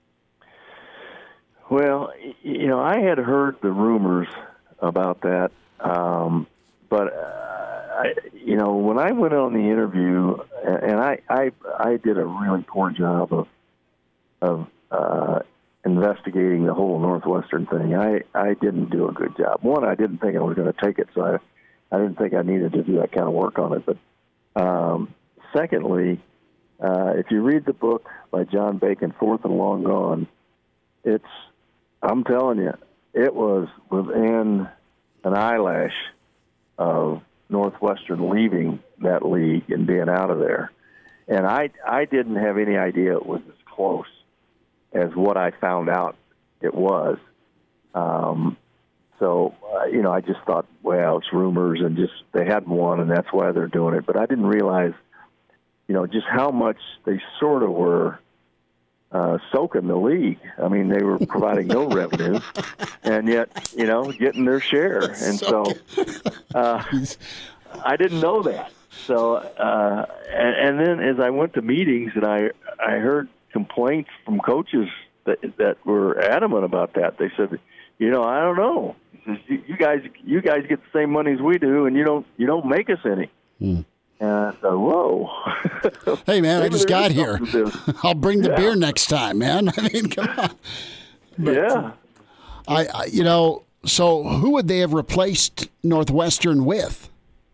Well, you know, I had heard the rumors about that, um, but uh, I, you know, when I went on the interview, and I, I, I did a really poor job of of uh, investigating the whole Northwestern thing. I, I didn't do a good job. One, I didn't think I was going to take it, so I, I didn't think I needed to do that kind of work on it. But um, secondly, uh, if you read the book by John Bacon, Fourth and Long Gone, it's, I'm telling you, it was within an eyelash of Northwestern leaving that league and being out of there. And I, I didn't have any idea it was as close as what I found out it was. Um, so, uh, you know, I just thought, well, it's rumors and just they hadn't won and that's why they're doing it. But I didn't realize, you know, just how much they sort of were uh, soaking the league. I mean, they were providing no revenue and yet, you know, getting their share. And so uh, I didn't know that. So, uh, and, and then as I went to meetings and I, I heard complaints from coaches that, that were adamant about that. They said, you know, I don't know. You, you guys, you guys get the same money as we do, and you don't, you don't make us any. Mm. And I thought, whoa. Hey, man, I just got here. I'll bring the yeah. beer next time, man. I mean, come on. But, yeah. I, I, you know, so who would they have replaced Northwestern with?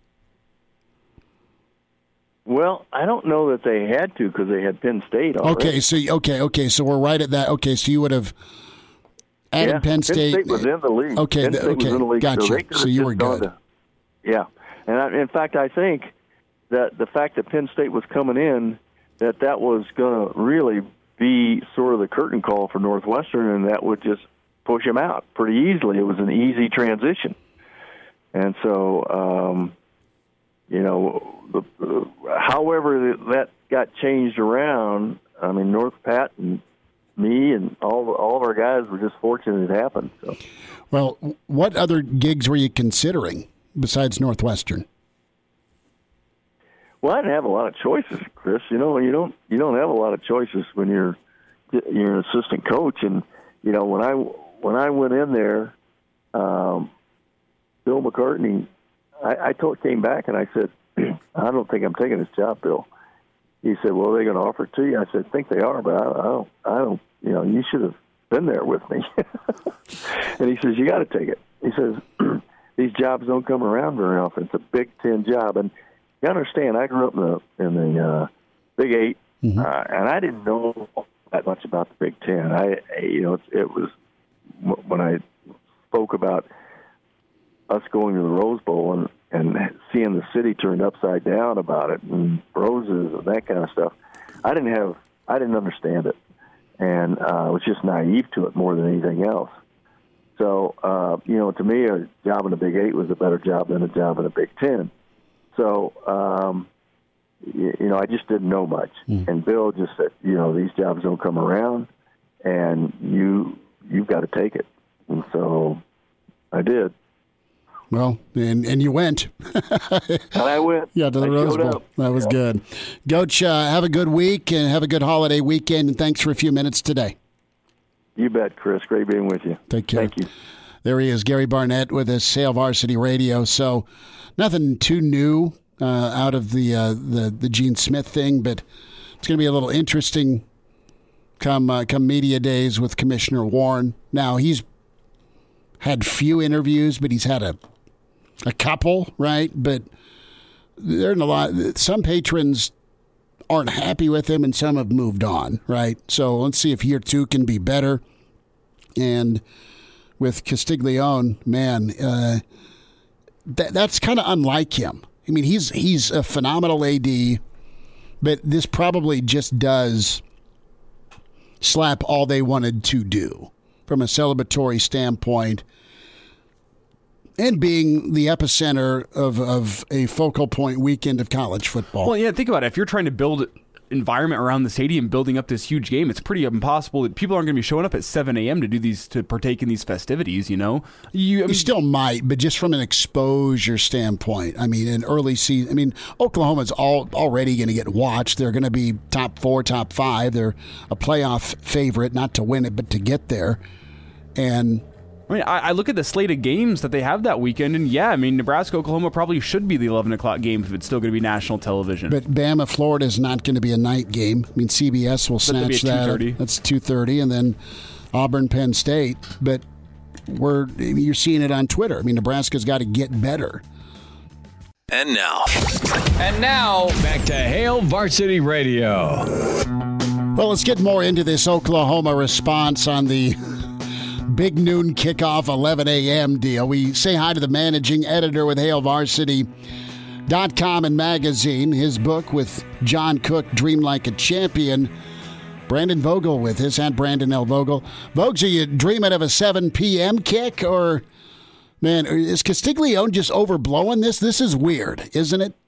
Well, I don't know that they had to because they had Penn State already. Okay, so okay, okay, so we're right at that. Okay, so you would have added yeah, Penn State. Penn State was in the league. Okay, Penn the, State okay, was in the league, gotcha. So, so you were good. To, yeah, and I, in fact, I think that the fact that Penn State was coming in, that that was going to really be sort of the curtain call for Northwestern, and that would just push them out pretty easily. It was an easy transition, and so. Um, You know, the, uh, however that got changed around, I mean, North Pat and me and all all of our guys were just fortunate it happened. So. Well, what other gigs were you considering besides Northwestern? Well, I didn't have a lot of choices, Chris. You know, you don't you don't have a lot of choices when you're you're an assistant coach. And you know, when I when I went in there, um, Bill McCartney. I, I told, came back and I said, I don't think I'm taking this job, Bill. He said, well, are they going to offer it to you? I said, I think they are, but I, I don't, I don't, you know, you should have been there with me. And he says, you got to take it. He says, these jobs don't come around very often. It's a Big Ten job. And you understand, I grew up in the, in the uh, Big Eight, mm-hmm. uh, and I didn't know that much about the Big Ten. I, you know, it, it was when I spoke about us going to the Rose Bowl and, and seeing the city turned upside down about it and roses and that kind of stuff. I didn't have, I didn't understand it. And uh, I was just naive to it more than anything else. So, uh, you know, to me, a job in the Big Eight was a better job than a job in the Big Ten. So, um, you, you know, I just didn't know much. Mm. And Bill just said, you know, these jobs don't come around and you, you've got to take it. And so I did. Well, and, and you went. And I went. Yeah, to the I Rose Bowl. Up. That was yeah. good. Coach, uh, have a good week and have a good holiday weekend, and thanks for a few minutes today. You bet, Chris. Great being with you. Take care. Thank you. There he is, Gary Barnett with his Hail Varsity Radio. So nothing too new uh, out of the, uh, the the Gene Smith thing, but it's going to be a little interesting come, uh, come media days with Commissioner Warren. Now, he's had few interviews, but he's had a A couple, right? But there are a lot. Some patrons aren't happy with him, and some have moved on, right? So let's see if year two can be better. And with Castiglione, man, uh, that that's kind of unlike him. I mean, he's he's a phenomenal A D, but this probably just does slap all they wanted to do from a celebratory standpoint. And being the epicenter of, of a focal point weekend of college football. Well, yeah, think about it. If you're trying to build environment around the stadium, building up this huge game, it's pretty impossible that people aren't going to be showing up at seven a.m. to do these, to partake in these festivities, you know? You, I mean, you still might, but just from an exposure standpoint. I mean, in early season, I mean, Oklahoma's all, already going to get watched. They're going to be top four, top five. They're a playoff favorite, not to win it, but to get there. And I mean, I, I look at the slate of games that they have that weekend, and yeah, I mean, Nebraska, Oklahoma probably should be the eleven o'clock game if it's still going to be national television. But Bama, Florida is not going to be a night game. I mean, C B S will snatch that. two thirty That's two thirty and then Auburn, Penn State. But we're you're seeing it on Twitter. I mean, Nebraska's got to get better. And now. And now, back to Hail Varsity Radio. Well, let's get more into this Oklahoma response on the big noon kickoff, eleven a.m. deal. We say hi to the managing editor with Hail Varsity dot com and magazine. His book with John Cook, Dream Like a Champion. Brandon Vogel with us, and Brandon L. Vogel. Vogues, are you dreaming of a seven p.m. kick, or, man, is Castiglione just overblowing this? This is weird, isn't it?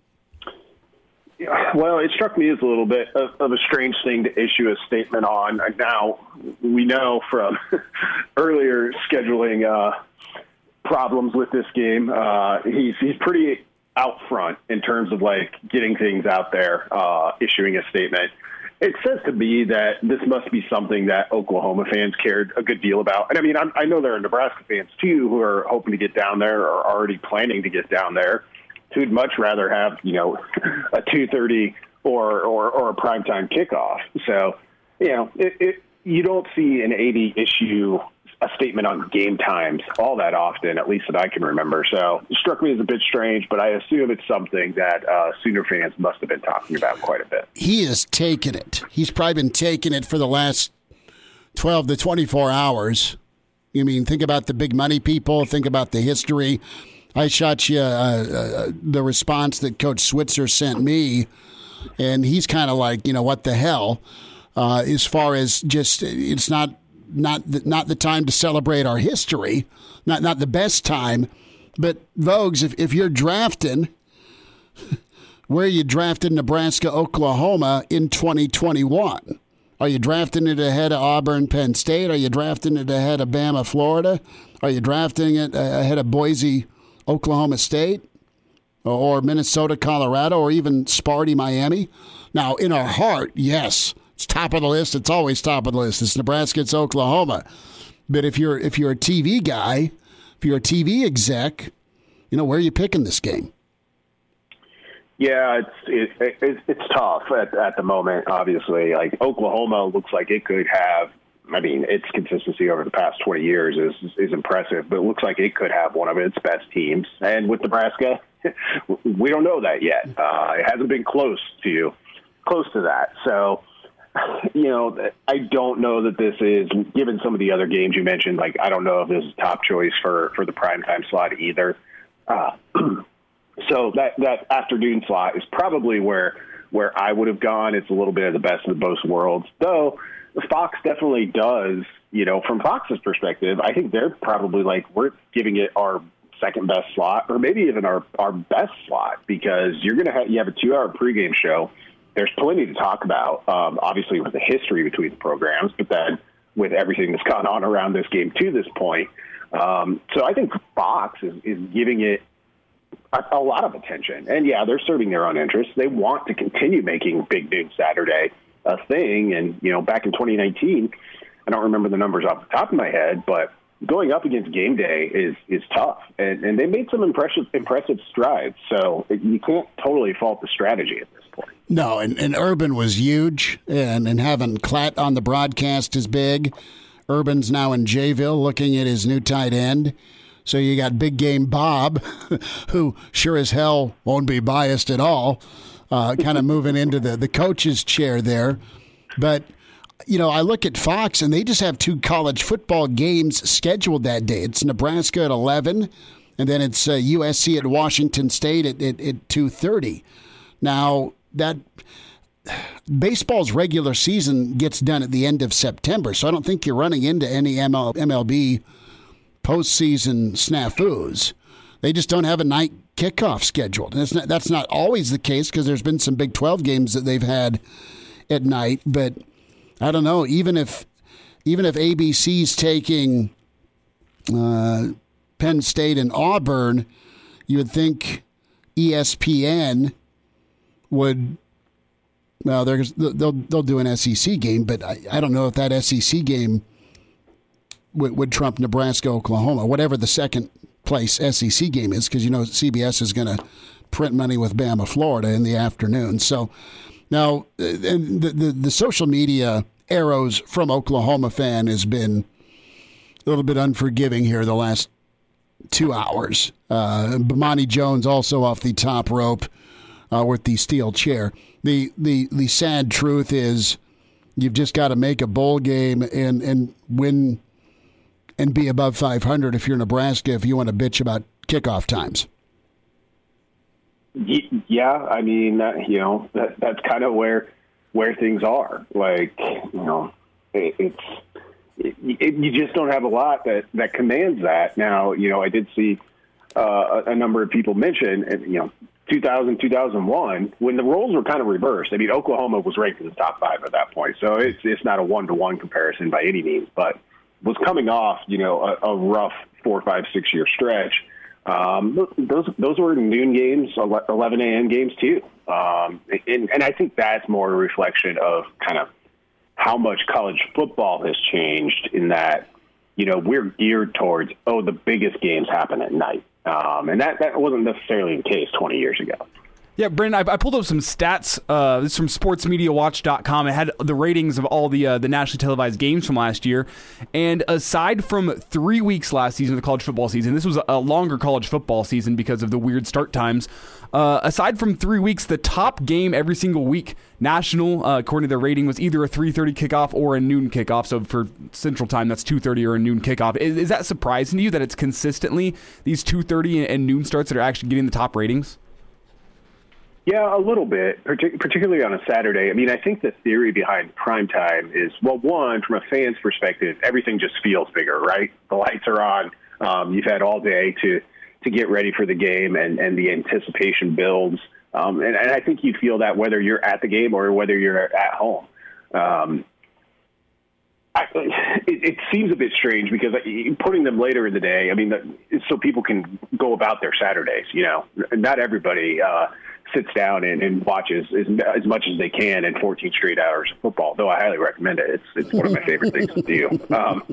Well, it struck me as a little bit of, of a strange thing to issue a statement on. Now, we know from earlier scheduling uh, problems with this game, uh, he's he's pretty out front in terms of, like, getting things out there, uh, issuing a statement. It says to me that this must be something that Oklahoma fans cared a good deal about. And, I mean, I'm, I know there are Nebraska fans, too, who are hoping to get down there or already planning to get down there, who'd much rather have, you know, a two thirty or, or, or a primetime kickoff. So, you know, it, it, you don't see an A D issue a statement on game times all that often, at least that I can remember. So it struck me as a bit strange, but I assume it's something that uh, Sooner fans must have been talking about quite a bit. He has taken it. He's probably been taking it for the last twelve to twenty-four hours. You mean, think about the big money people, think about the history. I shot you uh, uh, the response that Coach Switzer sent me, and he's kind of like, you know, what the hell? Uh, as far as just, it's not not the, not the time to celebrate our history, not not the best time. But Vogues, if, if you're drafting, where are you drafting Nebraska, Oklahoma in twenty twenty-one? Are you drafting it ahead of Auburn, Penn State? Are you drafting it ahead of Bama, Florida? Are you drafting it ahead of Boise, Oklahoma State? Or Minnesota, Colorado? Or even Sparty, Miami? Now, in our heart, yes, it's top of the list. It's always top of the list. It's Nebraska, it's Oklahoma. But if you're if you're a T V guy, if you're a T V exec, you know, where are you picking this game? Yeah, it's it, it, it's tough at, at the moment, obviously. Like, Oklahoma looks like it could have, I mean, its consistency over the past twenty years is is impressive, but it looks like it could have one of its best teams. And with Nebraska, we don't know that yet. Uh, it hasn't been close to close to that. So, you know, I don't know that this is, given some of the other games you mentioned, like, I don't know if this is top choice for, for the primetime slot either. Uh, so that, that afternoon slot is probably where where I would have gone. It's a little bit of the best of both worlds, though. Fox definitely does, you know, from Fox's perspective, I think they're probably like, we're giving it our second best slot, or maybe even our, our best slot, because you're going to have, you have a two hour pregame show. There's plenty to talk about, um, obviously with the history between the programs, but then with everything that's gone on around this game to this point. Um, so I think Fox is, is giving it a, a lot of attention. And yeah, they're serving their own interests. They want to continue making Big Noon Saturday a thing. And, you know, back in twenty nineteen, I don't remember the numbers off the top of my head, but going up against game day is, is tough. And, and they made some impressive, impressive strides. So you can't totally fault the strategy at this point. No, and, and Urban was huge, and, and having Klatt on the broadcast is big. Urban's now in Jayville looking at his new tight end. So you got Big Game Bob, who sure as hell won't be biased at all, uh, kind of moving into the, the coach's chair there. But, you know, I look at Fox, and they just have two college football games scheduled that day. It's Nebraska at eleven, and then it's uh, U S C at Washington State at, at, at two thirty. Now, that baseball's regular season gets done at the end of September, so I don't think you're running into any M L B postseason snafus. They just don't have a night kickoff scheduled. And that's not, that's not always the case, because there's been some Big twelve games that they've had at night. But I don't know, even if even if A B C's taking uh, Penn State and Auburn, you would think E S P N would, well, they'll they'll do an S E C game, but I, I don't know if that S E C game would, would trump Nebraska, Oklahoma, whatever the second place S E C game is, because, you know, C B S is going to print money with Bama, Florida in the afternoon. So now and the, the the social media arrows from Oklahoma fan has been a little bit unforgiving here the last two hours. Uh, Bomani Jones also off the top rope uh, with the steel chair. The, the, the sad truth is you've just got to make a bowl game and, and win and be above five hundred if you're Nebraska, if you want to bitch about kickoff times. Yeah, I mean, that, you know, that that's kind of where where things are. Like, you know, it, it's it, it, you just don't have a lot that, that commands that. Now, you know, I did see uh, a, a number of people mention, you know, two thousand, two thousand one, when the roles were kind of reversed. I mean, Oklahoma was ranked in the top five at that point, so it's it's not a one-to-one comparison by any means, but was coming off, you know, a, a rough four, five, six-year stretch. Um, those those were noon games, eleven a.m. games too, um, and, and I think that's more a reflection of kind of how much college football has changed. In that, you know, we're geared towards oh, the biggest games happen at night, um, and that that wasn't necessarily the case twenty years ago. Yeah, Brandon, I, I pulled up some stats. Uh, this is from sports media watch dot com. It had the ratings of all the uh, the nationally televised games from last year. And aside from three weeks last season of the college football season, this was a longer college football season because of the weird start times. Uh, aside from three weeks, the top game every single week, national, uh, according to their rating, was either a three thirty kickoff or a noon kickoff. So for Central Time, that's two thirty or a noon kickoff. Is, is that surprising to you that it's consistently these two thirty and noon starts that are actually getting the top ratings? Yeah, a little bit, partic- particularly on a Saturday. I mean, I think the theory behind primetime is, well, one, from a fan's perspective, everything just feels bigger, right? The lights are on. Um, you've had all day to, to get ready for the game, and, and the anticipation builds. Um, and, and I think you feel that whether you're at the game or whether you're at home. Um, I, it, it seems a bit strange because putting them later in the day, I mean, so people can go about their Saturdays, you know. Not everybody uh, sits down and, and watches as, as much as they can in fourteen straight hours of football, though I highly recommend it. It's it's one of my favorite things to do. Um,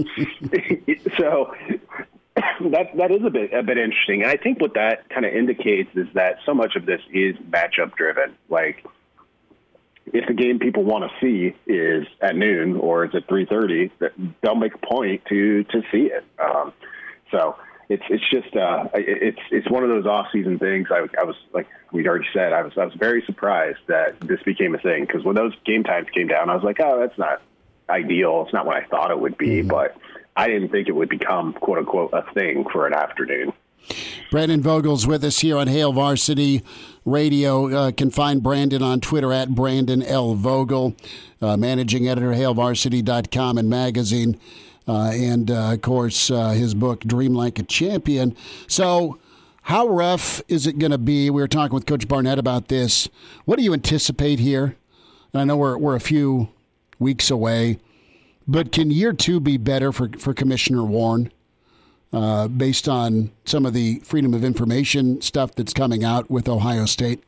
so that that is a bit a bit interesting. And I think what that kind of indicates is that so much of this is matchup driven. Like, if the game people want to see is at noon or it's at three thirty, they'll make a point to to see it. Um, so it's it's just uh, it's it's one of those off season things. I, I was like we'd already said, I was I was very surprised that this became a thing, because when those game times came down, I was like, oh, that's not ideal. It's not what I thought it would be, but I didn't think it would become quote unquote a thing for an afternoon. Brandon Vogel's with us here on Hail Varsity Radio. Uh, can find Brandon on Twitter at Brandon L. Vogel, uh, managing editor, hail varsity dot com and magazine. Uh, and, uh, of course, uh, his book, Dream Like a Champion. So how rough is it going to be? We were talking with Coach Barnett about this. What do you anticipate here? And I know we're we're a few weeks away, but can year two be better for, for Commissioner Warren? Uh, based on some of the Freedom of Information stuff that's coming out with Ohio State?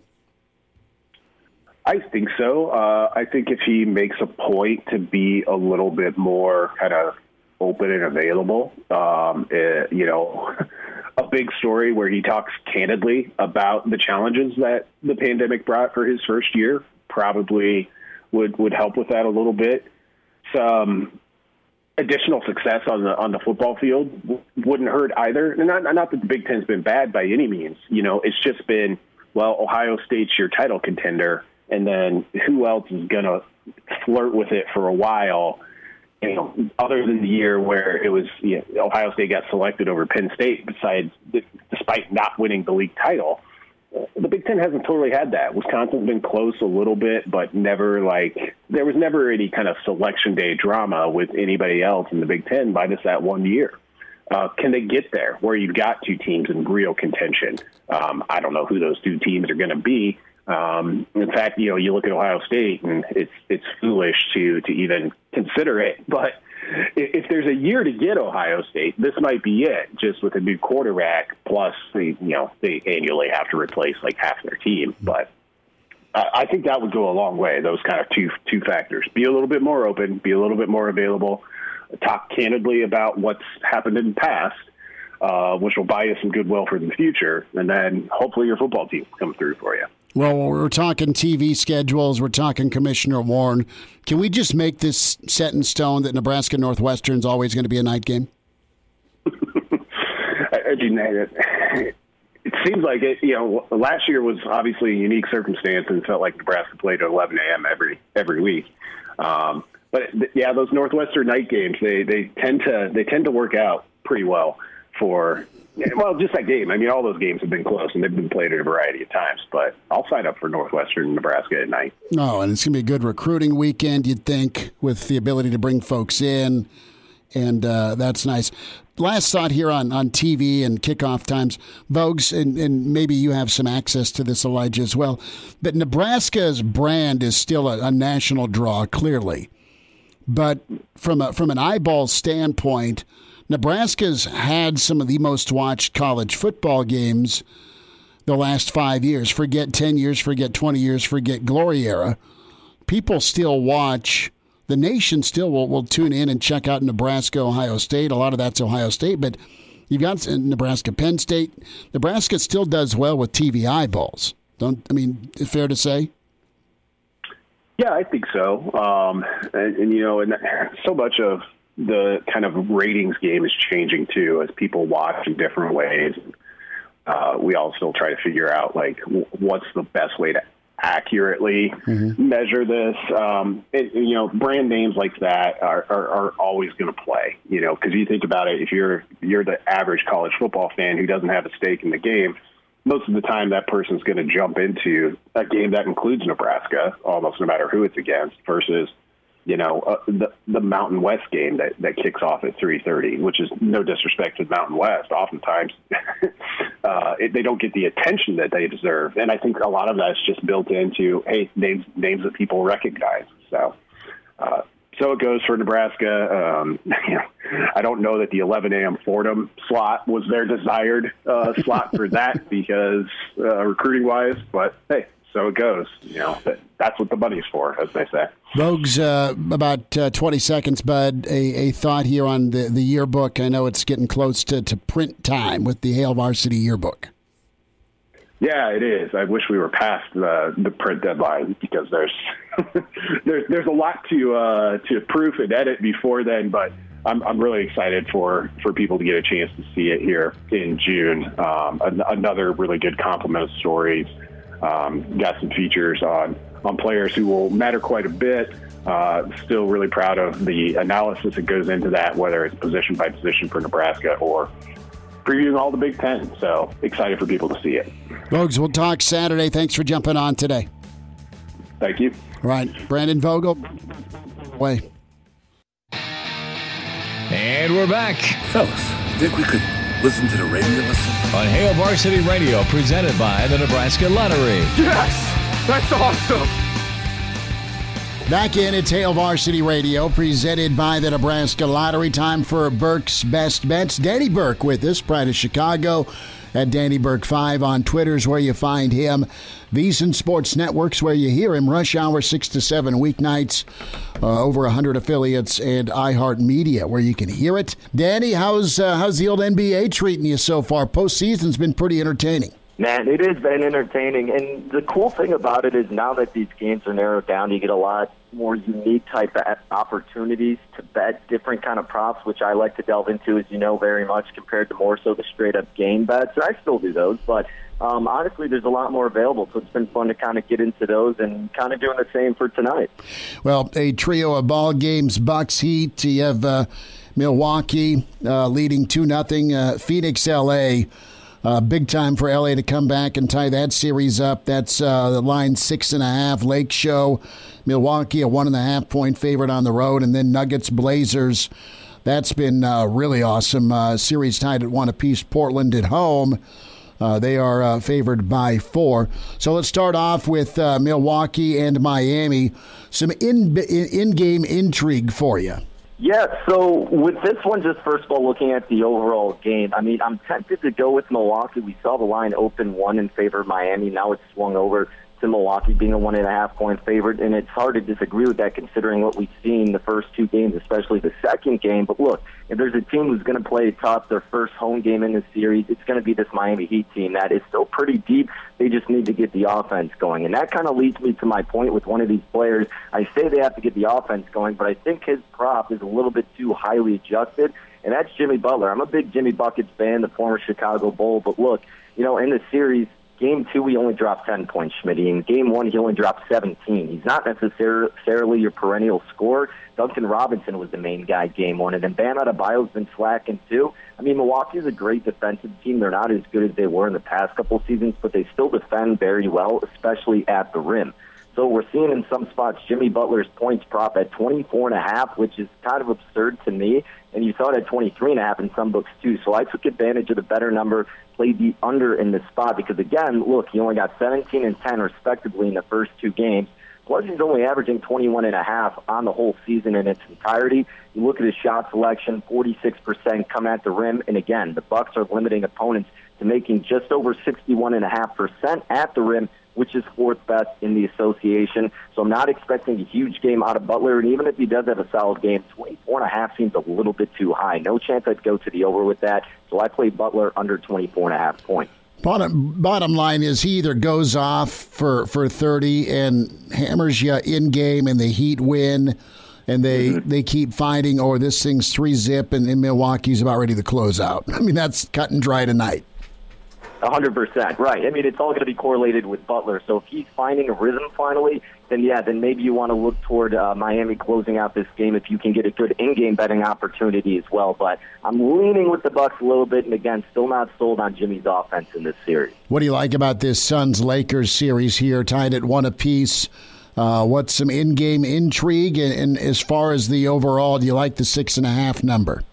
I think so. Uh, I think if he makes a point to be a little bit more kind of open and available, um, it, you know, a big story where he talks candidly about the challenges that the pandemic brought for his first year probably would, would help with that a little bit. Some additional success on the on the football field w- wouldn't hurt either. And not, not that the Big Ten's been bad by any means. You know, it's just been, well, Ohio State's your title contender, and then who else is going to flirt with it for a while, you know, other than the year where it was, you know, Ohio State got selected over Penn State, besides, despite not winning the league title. The Big Ten hasn't totally had that. Wisconsin's been close a little bit, but never like there was never any kind of selection day drama with anybody else in the Big Ten minus that one year. Uh, can they get there where you've got two teams in real contention? Um, I don't know who those two teams are going to be. Um, in fact, you know, you look at Ohio State and it's it's foolish to to even consider it. But if there's a year to get Ohio State, this might be it, just with a new quarterback, plus, the, you know, they annually have to replace like half their team. But uh, I think that would go a long way, those kind of two two factors. Be a little bit more open, be a little bit more available, talk candidly about what's happened in the past, uh, which will buy you some goodwill for the future, and then hopefully your football team will come through for you. Well, we're talking T V schedules. We're talking Commissioner Warren. Can we just make this set in stone that Nebraska Northwestern is always going to be a night game? I mean, it, it seems like it. You know, last year was obviously a unique circumstance, and it felt like Nebraska played at eleven a.m. every every week. Um, but yeah, those Northwestern night games, they they tend to they tend to work out pretty well for. Well, just that game. I mean, all those games have been close, and they've been played at a variety of times. But I'll sign up for Northwestern Nebraska at night. Oh, and it's going to be a good recruiting weekend, you'd think, with the ability to bring folks in, and uh, that's nice. Last thought here on, on T V and kickoff times, Vogues, and, and maybe you have some access to this, Elijah, as well, but Nebraska's brand is still a, a national draw, clearly. But from a, from an eyeball standpoint, Nebraska's had some of the most watched college football games the last five years. Forget ten years, forget twenty years, forget Glory era. People still watch. The nation still will, will tune in and check out Nebraska, Ohio State. A lot of that's Ohio State, but you've got Nebraska, Penn State. Nebraska still does well with T V eyeballs. Don't I mean, fair to say? Yeah, I think so. Um, and, and, you know, and so much of the kind of ratings game is changing too as people watch in different ways. Uh, we all still try to figure out like w- what's the best way to accurately mm-hmm. measure this. Um, and, and, you know, brand names like that are, are, are always going to play, you know, because you think about it, if you're, you're the average college football fan who doesn't have a stake in the game, most of the time that person's going to jump into a game that includes Nebraska, almost no matter who it's against, versus you know, uh, the the Mountain West game that, that kicks off at three thirty, which is no disrespect to the Mountain West. Oftentimes, uh, it, they don't get the attention that they deserve. And I think a lot of that's just built into, hey, names names that people recognize. So uh, so it goes for Nebraska. Um, you know, I don't know that the eleven a.m. Fordham slot was their desired uh, slot for that because uh, recruiting-wise, but hey, so it goes. You know, that's what the money's for, as they say. Vogues, uh, about uh, twenty seconds, Bud. A, a thought here on the, the yearbook. I know it's getting close to, to print time with the Hail Varsity yearbook. Yeah, it is. I wish we were past the, the print deadline because there's there's there's a lot to uh, to proof and edit before then. But I'm I'm really excited for, for people to get a chance to see it here in June. Um, an, another really good complement of stories. Um, got some features on. on players who will matter quite a bit. Uh, still really proud of the analysis that goes into that, whether it's position by position for Nebraska or previewing all the Big Ten. So excited for people to see it. Vogues, we'll talk Saturday. Thanks for jumping on today. Thank you. All right, Brandon Vogel. Way. And we're back. Fellas, you think we could listen to the radio listen? On Hail Varsity Radio, presented by the Nebraska Lottery. Yes! That's awesome. Back in, it's Hail Varsity Radio, presented by the Nebraska Lottery. Time for Burke's Best Bets. Danny Burke with us, Pride of Chicago, at Danny Burke five on Twitter's where you find him. VSiN Sports Network's where you hear him. Rush Hour six to seven weeknights. Uh, over one hundred affiliates, and iHeartMedia where you can hear it. Danny, how's uh, how's the old N B A treating you so far? Postseason's been pretty entertaining. Man, it has been entertaining, and the cool thing about it is now that these games are narrowed down, you get a lot more unique type of opportunities to bet different kind of props, which I like to delve into, as you know, very much compared to more so the straight-up game bets. I still do those, but um, honestly, there's a lot more available, so it's been fun to kind of get into those and kind of doing the same for tonight. Well, a trio of ball games, Bucks, Heat, you have uh, Milwaukee uh, leading two nothing, uh, Phoenix, L A, Uh, big time for L A to come back and tie that series up. That's uh, the line six and a half. Lake Show, Milwaukee, a one and a half point favorite on the road, and then Nuggets, Blazers. That's been uh, really awesome. Uh, series tied at one apiece. Portland at home. Uh, they are uh, favored by four. So let's start off with uh, Milwaukee and Miami. Some in in-game intrigue for you. Yeah, so with this one, just first of all, looking at the overall game, I mean, I'm tempted to go with Milwaukee. We saw the line open one in favor of Miami. Now it's swung over to Milwaukee being a one and a half point favorite, and it's hard to disagree with that considering what we've seen the first two games, especially the second game. But look, if there's a team who's going to play tough their first home game in the series, it's going to be this Miami Heat team that is still pretty deep. They just need to get the offense going. And that kind of leads me to my point with one of these players. I say they have to get the offense going, but I think his prop is a little bit too highly adjusted. and that's Jimmy Butler. I'm a big Jimmy Buckets fan, the former Chicago Bull, but look, you know, in the series, Game two, he only dropped ten points, Schmitty. In game one, he only dropped seventeen. He's not necessarily your perennial scorer. Duncan Robinson was the main guy game one, and then Bam Adebayo's been slacking too. I mean, Milwaukee is a great defensive team. They're not as good as they were in the past couple seasons, but they still defend very well, especially at the rim. So we're seeing in some spots Jimmy Butler's points prop at twenty-four and a half, which is kind of absurd to me. And you saw it at twenty-three and a half in some books too. So I took advantage of the better number, played the under in this spot because, again, look, he only got seventeen and ten respectively in the first two games. Plus, he's only averaging twenty-one and a half on the whole season in its entirety. You look at his shot selection, forty-six percent come at the rim. And again, the Bucks are limiting opponents to making just over sixty-one and a half percent at the rim, which is fourth best in the association. So I'm not expecting a huge game out of Butler. And even if he does have a solid game, twenty-four and a half seems a little bit too high. No chance I'd go to the over with that. So I play Butler under twenty-four and a half points. Bottom, bottom line is he either goes off for, for thirty and hammers you in-game and the Heat win and they, mm-hmm. they keep fighting, or this thing's three-zip and, and Milwaukee's about ready to close out. I mean, that's cut and dry tonight. one hundred percent, right. I mean, it's all going to be correlated with Butler. So if he's finding a rhythm finally, then yeah, then maybe you want to look toward uh, Miami closing out this game if you can get a good in-game betting opportunity as well. But I'm leaning with the Bucks a little bit, and again, still not sold on Jimmy's offense in this series. What do you like about this Suns-Lakers series here, tied at one apiece? Uh, what's some in-game intrigue? And, and as far as the overall, do you like the six and a half number?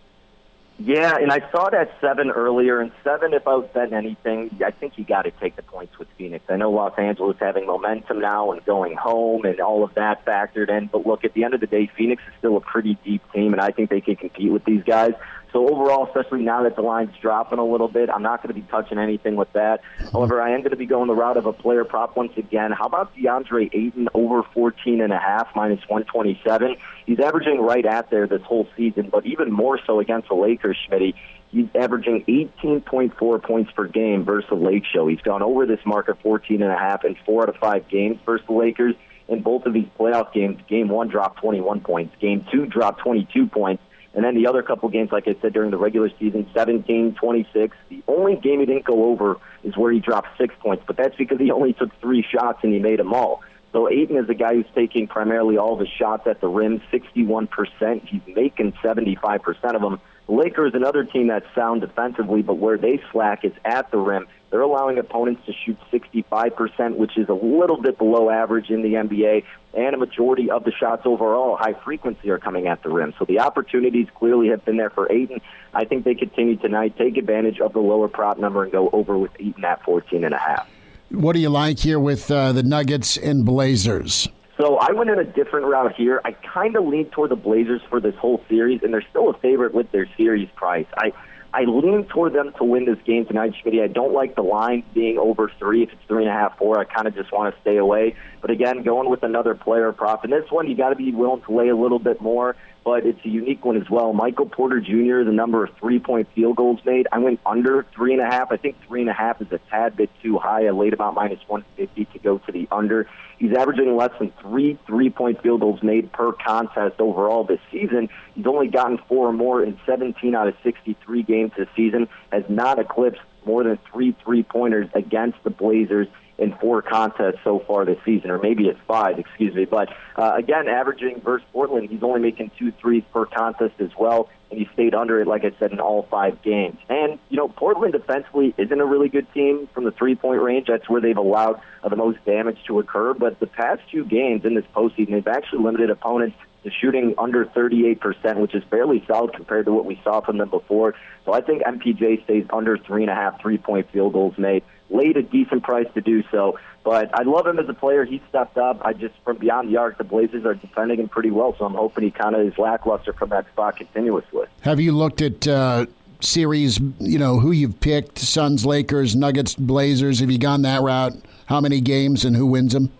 Yeah, and I saw that seven earlier, and seven, if I was betting anything, I think you got to take the points with Phoenix. I know Los Angeles having momentum now and going home and all of that factored in, but look, at the end of the day, Phoenix is still a pretty deep team, and I think they can compete with these guys. So overall, especially now that the line's dropping a little bit, I'm not going to be touching anything with that. However, I am going to be going the route of a player prop once again. How about DeAndre Ayton over fourteen and a half, minus one twenty-seven? He's averaging right at there this whole season, but even more so against the Lakers, Schmitty. He's averaging eighteen point four points per game versus the Lake Show. He's gone over this mark of fourteen and a half in four out of five games versus the Lakers. In both of these playoff games, game one dropped twenty-one points, game two dropped twenty-two points. And then the other couple games, like I said, during the regular season, seventeen, twenty-six. The only game he didn't go over is where he dropped six points, but that's because he only took three shots and he made them all. So Ayton is a guy who's taking primarily all of his shots at the rim, sixty-one percent. He's making seventy-five percent of them. The Lakers, another team that's sound defensively, but where they slack is at the rim. They're allowing opponents to shoot sixty-five percent, which is a little bit below average in the N B A, and a majority of the shots overall, high frequency, are coming at the rim. So the opportunities clearly have been there for Ayton. I think they continue tonight, take advantage of the lower prop number, and go over with Ayton at fourteen and a half. What do you like here with uh, the Nuggets and Blazers? So I went in a different route here. I kind of leaned toward the Blazers for this whole series, and they're still a favorite with their series price. I I lean toward them to win this game tonight, Schmitty. I don't like the line being over three. If it's three and a half, four, I kind of just want to stay away. But again, going with another player prop. And this one, you got to be willing to lay a little bit more, but it's a unique one as well. Michael Porter Junior, the number of three-point field goals made, I went under three and a half. I think three and a half is a tad bit too high. I laid about minus one fifty to go to the under. He's averaging less than three three-point field goals made per contest overall this season. He's only gotten four or more in seventeen out of sixty-three games this season, has not eclipsed more than three three-pointers against the Blazers in four contests so far this season, or maybe it's five, excuse me. But, uh, again, averaging versus Portland, he's only making two threes per contest as well, and he stayed under it, like I said, in all five games. And, you know, Portland defensively isn't a really good team from the three-point range. That's where they've allowed uh, the most damage to occur. But the past two games in this postseason, they've actually limited opponents to shooting under thirty-eight percent, which is fairly solid compared to what we saw from them before. So I think M P J stays under three and a half three-point field goals made. Laid a decent price to do so, but I love him as a player. He stepped up. I just, from beyond the arc, the Blazers are defending him pretty well, so I'm hoping he kind of is lackluster from that spot continuously. Have you looked at uh, series, you know, who you've picked, Suns, Lakers, Nuggets, Blazers? Have you gone that route? How many games and who wins them?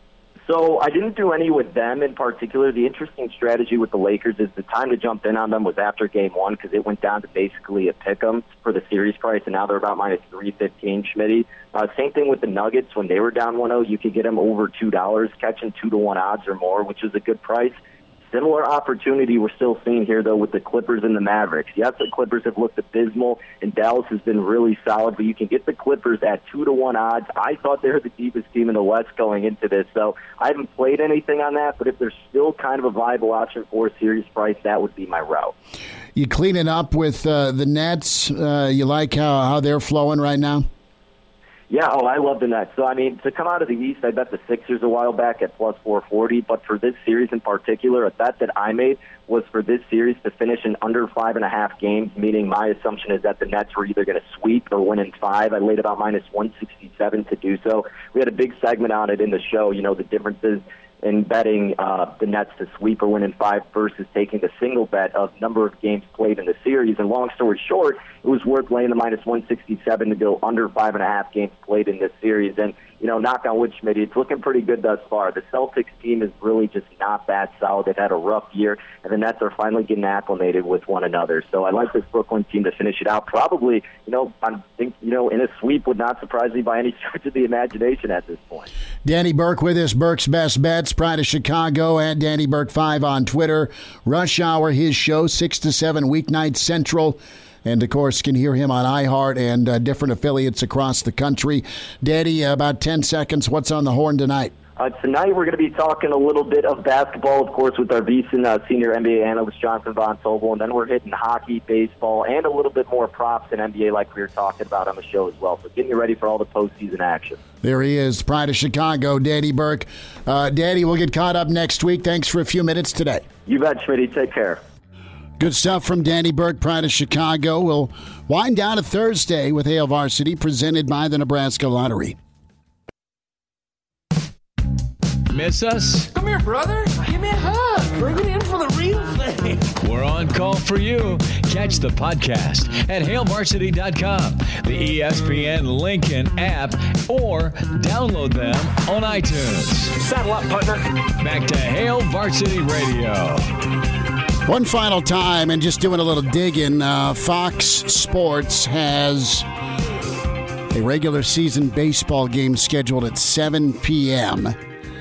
So I didn't do any with them in particular. The interesting strategy with the Lakers is the time to jump in on them was after game one because it went down to basically a pick 'em for the series price, and now they're about minus three fifteen, Schmitty. Uh, same thing with the Nuggets. When they were down one oh, you could get them over two dollars, catching two to one odds or more, which is a good price. Similar opportunity we're still seeing here, though, with the Clippers and the Mavericks. Yes, the Clippers have looked abysmal, and Dallas has been really solid, but you can get the Clippers at two to one odds. I thought they were the deepest team in the West going into this, so I haven't played anything on that, but if there's still kind of a viable option for a series price, that would be my route. You clean it up with uh, the Nets. Uh, you like how, how they're flowing right now? Yeah, oh, I love the Nets. So, I mean, to come out of the East, I bet the Sixers a while back at plus four forty, but for this series in particular, a bet that I made was for this series to finish in under five and a half games, meaning my assumption is that the Nets were either going to sweep or win in five. I laid about minus one sixty-seven to do so. We had a big segment on it in the show, you know, the differences in betting uh, the Nets to sweep or win in five versus taking the single bet of number of games played in the series. And long story short, it was worth laying the minus one sixty-seven to go under five and a half games played in this series. And, you know, knock on wood, Schmitty, it's looking pretty good thus far. The Celtics team is really just not that solid. They've had a rough year, and the Nets are finally getting acclimated with one another. So I like this Brooklyn team to finish it out. Probably, you know, I think, you know, in a sweep would not surprise me by any stretch of the imagination at this point. Danny Burke with us, Burke's Best Bets, Pride of Chicago, at Danny Burke five on Twitter. Rush Hour, his show, six to seven, weeknights Central. And, of course, can hear him on iHeart and uh, different affiliates across the country. Daddy, uh, about ten seconds. What's on the horn tonight? Uh, tonight we're going to be talking a little bit of basketball, of course, with our VSiN uh, senior N B A analyst, Jonathan Von Tobel. And then we're hitting hockey, baseball, and a little bit more props in N B A like we were talking about on the show as well. So getting you ready for all the postseason action. There he is, Pride of Chicago, Daddy Burke. Uh, Daddy, we'll get caught up next week. Thanks for a few minutes today. You bet, Schmitty. Take care. Good stuff from Danny Burke, Pride of Chicago. We'll wind down a Thursday with Hail Varsity, presented by the Nebraska Lottery. Miss us? Come here, brother. Give me a hug. Bring it in for the real thing. We're on call for you. Catch the podcast at hail varsity dot com, the E S P N Lincoln app, or download them on iTunes. Saddle up, partner. Back to Hail Varsity Radio. One final time, and just doing a little digging, uh, Fox Sports has a regular season baseball game scheduled at seven p.m.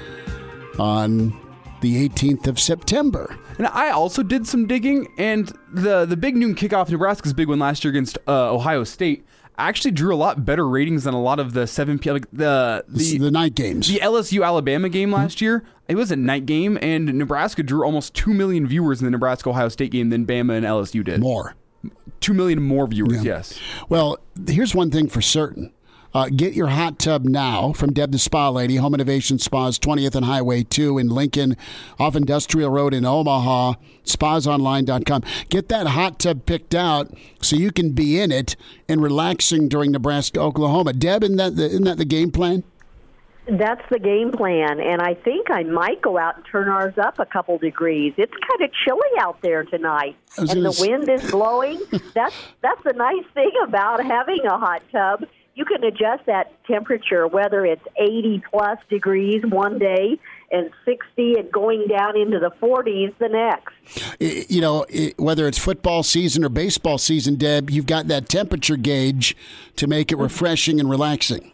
on the eighteenth of September. And I also did some digging, and the, the big noon kickoff, Nebraska's big one last year against uh, Ohio State, actually drew a lot better ratings than a lot of the seven p.m. Like the, the, the night games. The L S U-Alabama game last mm-hmm. year, it was a night game, and Nebraska drew almost two million viewers in the Nebraska-Ohio State game than Bama and L S U did. More. two million more viewers, yeah. yes. Well, here's one thing for certain. Uh, get your hot tub now from Deb the Spa Lady, Home Innovation Spas, twentieth and Highway two in Lincoln, off Industrial Road in Omaha, spas online dot com. Get that hot tub picked out so you can be in it and relaxing during Nebraska, Oklahoma. Deb, isn't that the, isn't that the game plan? That's the game plan, and I think I might go out and turn ours up a couple degrees. It's kind of chilly out there tonight, and the s- wind is blowing. that's that's the nice thing about having a hot tub. You can adjust that temperature, whether it's eighty-plus degrees one day and sixty and going down into the forties the next. You know, whether it's football season or baseball season, Deb, you've got that temperature gauge to make it refreshing and relaxing.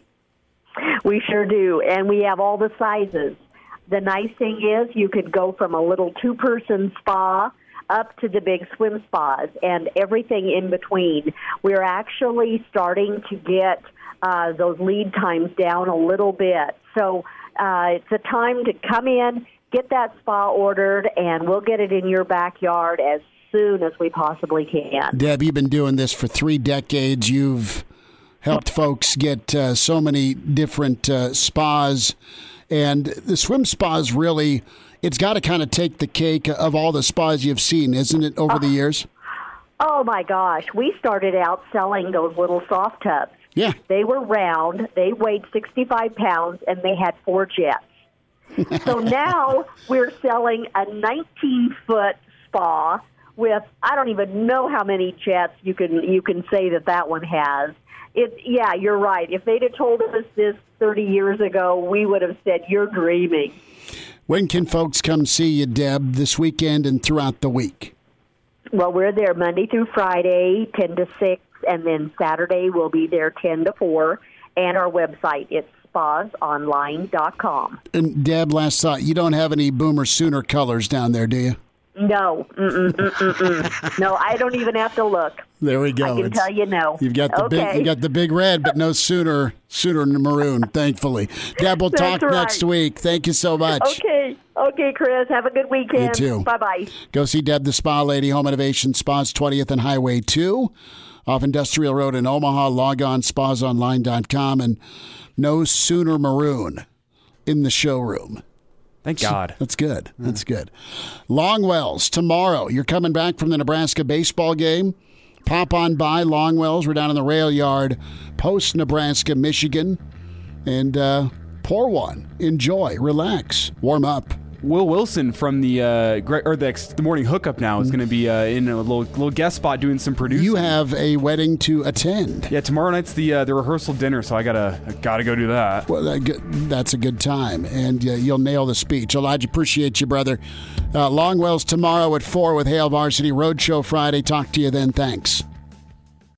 We sure do, and we have all the sizes. The nice thing is you could go from a little two-person spa up to the big swim spas and everything in between. We're actually starting to get uh, those lead times down a little bit. So uh, it's a time to come in, get that spa ordered, and we'll get it in your backyard as soon as we possibly can. Deb, you've been doing this for three decades. You've helped folks get uh, so many different uh, spas. And the swim spas really, it's got to kind of take the cake of all the spas you've seen, isn't it, over uh, the years? Oh, my gosh. We started out selling those little soft tubs. Yeah. They were round. They weighed sixty-five pounds, and they had four jets. So now we're selling a nineteen-foot spa with, I don't even know how many jets you can you can say that that one has. It, yeah, you're right. If they'd have told us this thirty years ago, we would have said, you're dreaming. When can folks come see you, Deb, this weekend and throughout the week? Well, we're there Monday through Friday, ten to six, and then Saturday we'll be there ten to four. And our website, it's spas online dot com. And Deb, last thought, you don't have any Boomer Sooner colors down there, do you? No. Mm-mm, mm-mm, mm. No, I don't even have to look. There we go. I can It's, tell you no. You've got the okay. big, you got the big red, but no Sooner, Sooner Maroon. Thankfully, Deb, we'll talk That's right. next week. Thank you so much. Okay, okay, Chris. Have a good weekend. You too. Bye bye. Go see Deb the Spa Lady, Home Innovation Spas, twentieth and Highway two, off Industrial Road in Omaha. Log on spas online dot com, and no Sooner Maroon in the showroom. Thank God. That's good. That's good. Longwells, tomorrow. You're coming back from the Nebraska baseball game. Pop on by Longwells. We're down in the rail yard post Nebraska, Michigan. And uh, pour one. Enjoy. Relax. Warm up. Will Wilson from the uh, Gre- or the, the morning hookup now is going to be uh, in a little little guest spot doing some producing. You have a wedding to attend. Yeah, tomorrow night's the uh, the rehearsal dinner, so I gotta I gotta go do that. Well, that, that's a good time, and uh, you'll nail the speech. Elijah, appreciate you, brother. Uh, Longwells tomorrow at four with Hail Varsity Roadshow Friday. Talk to you then. Thanks.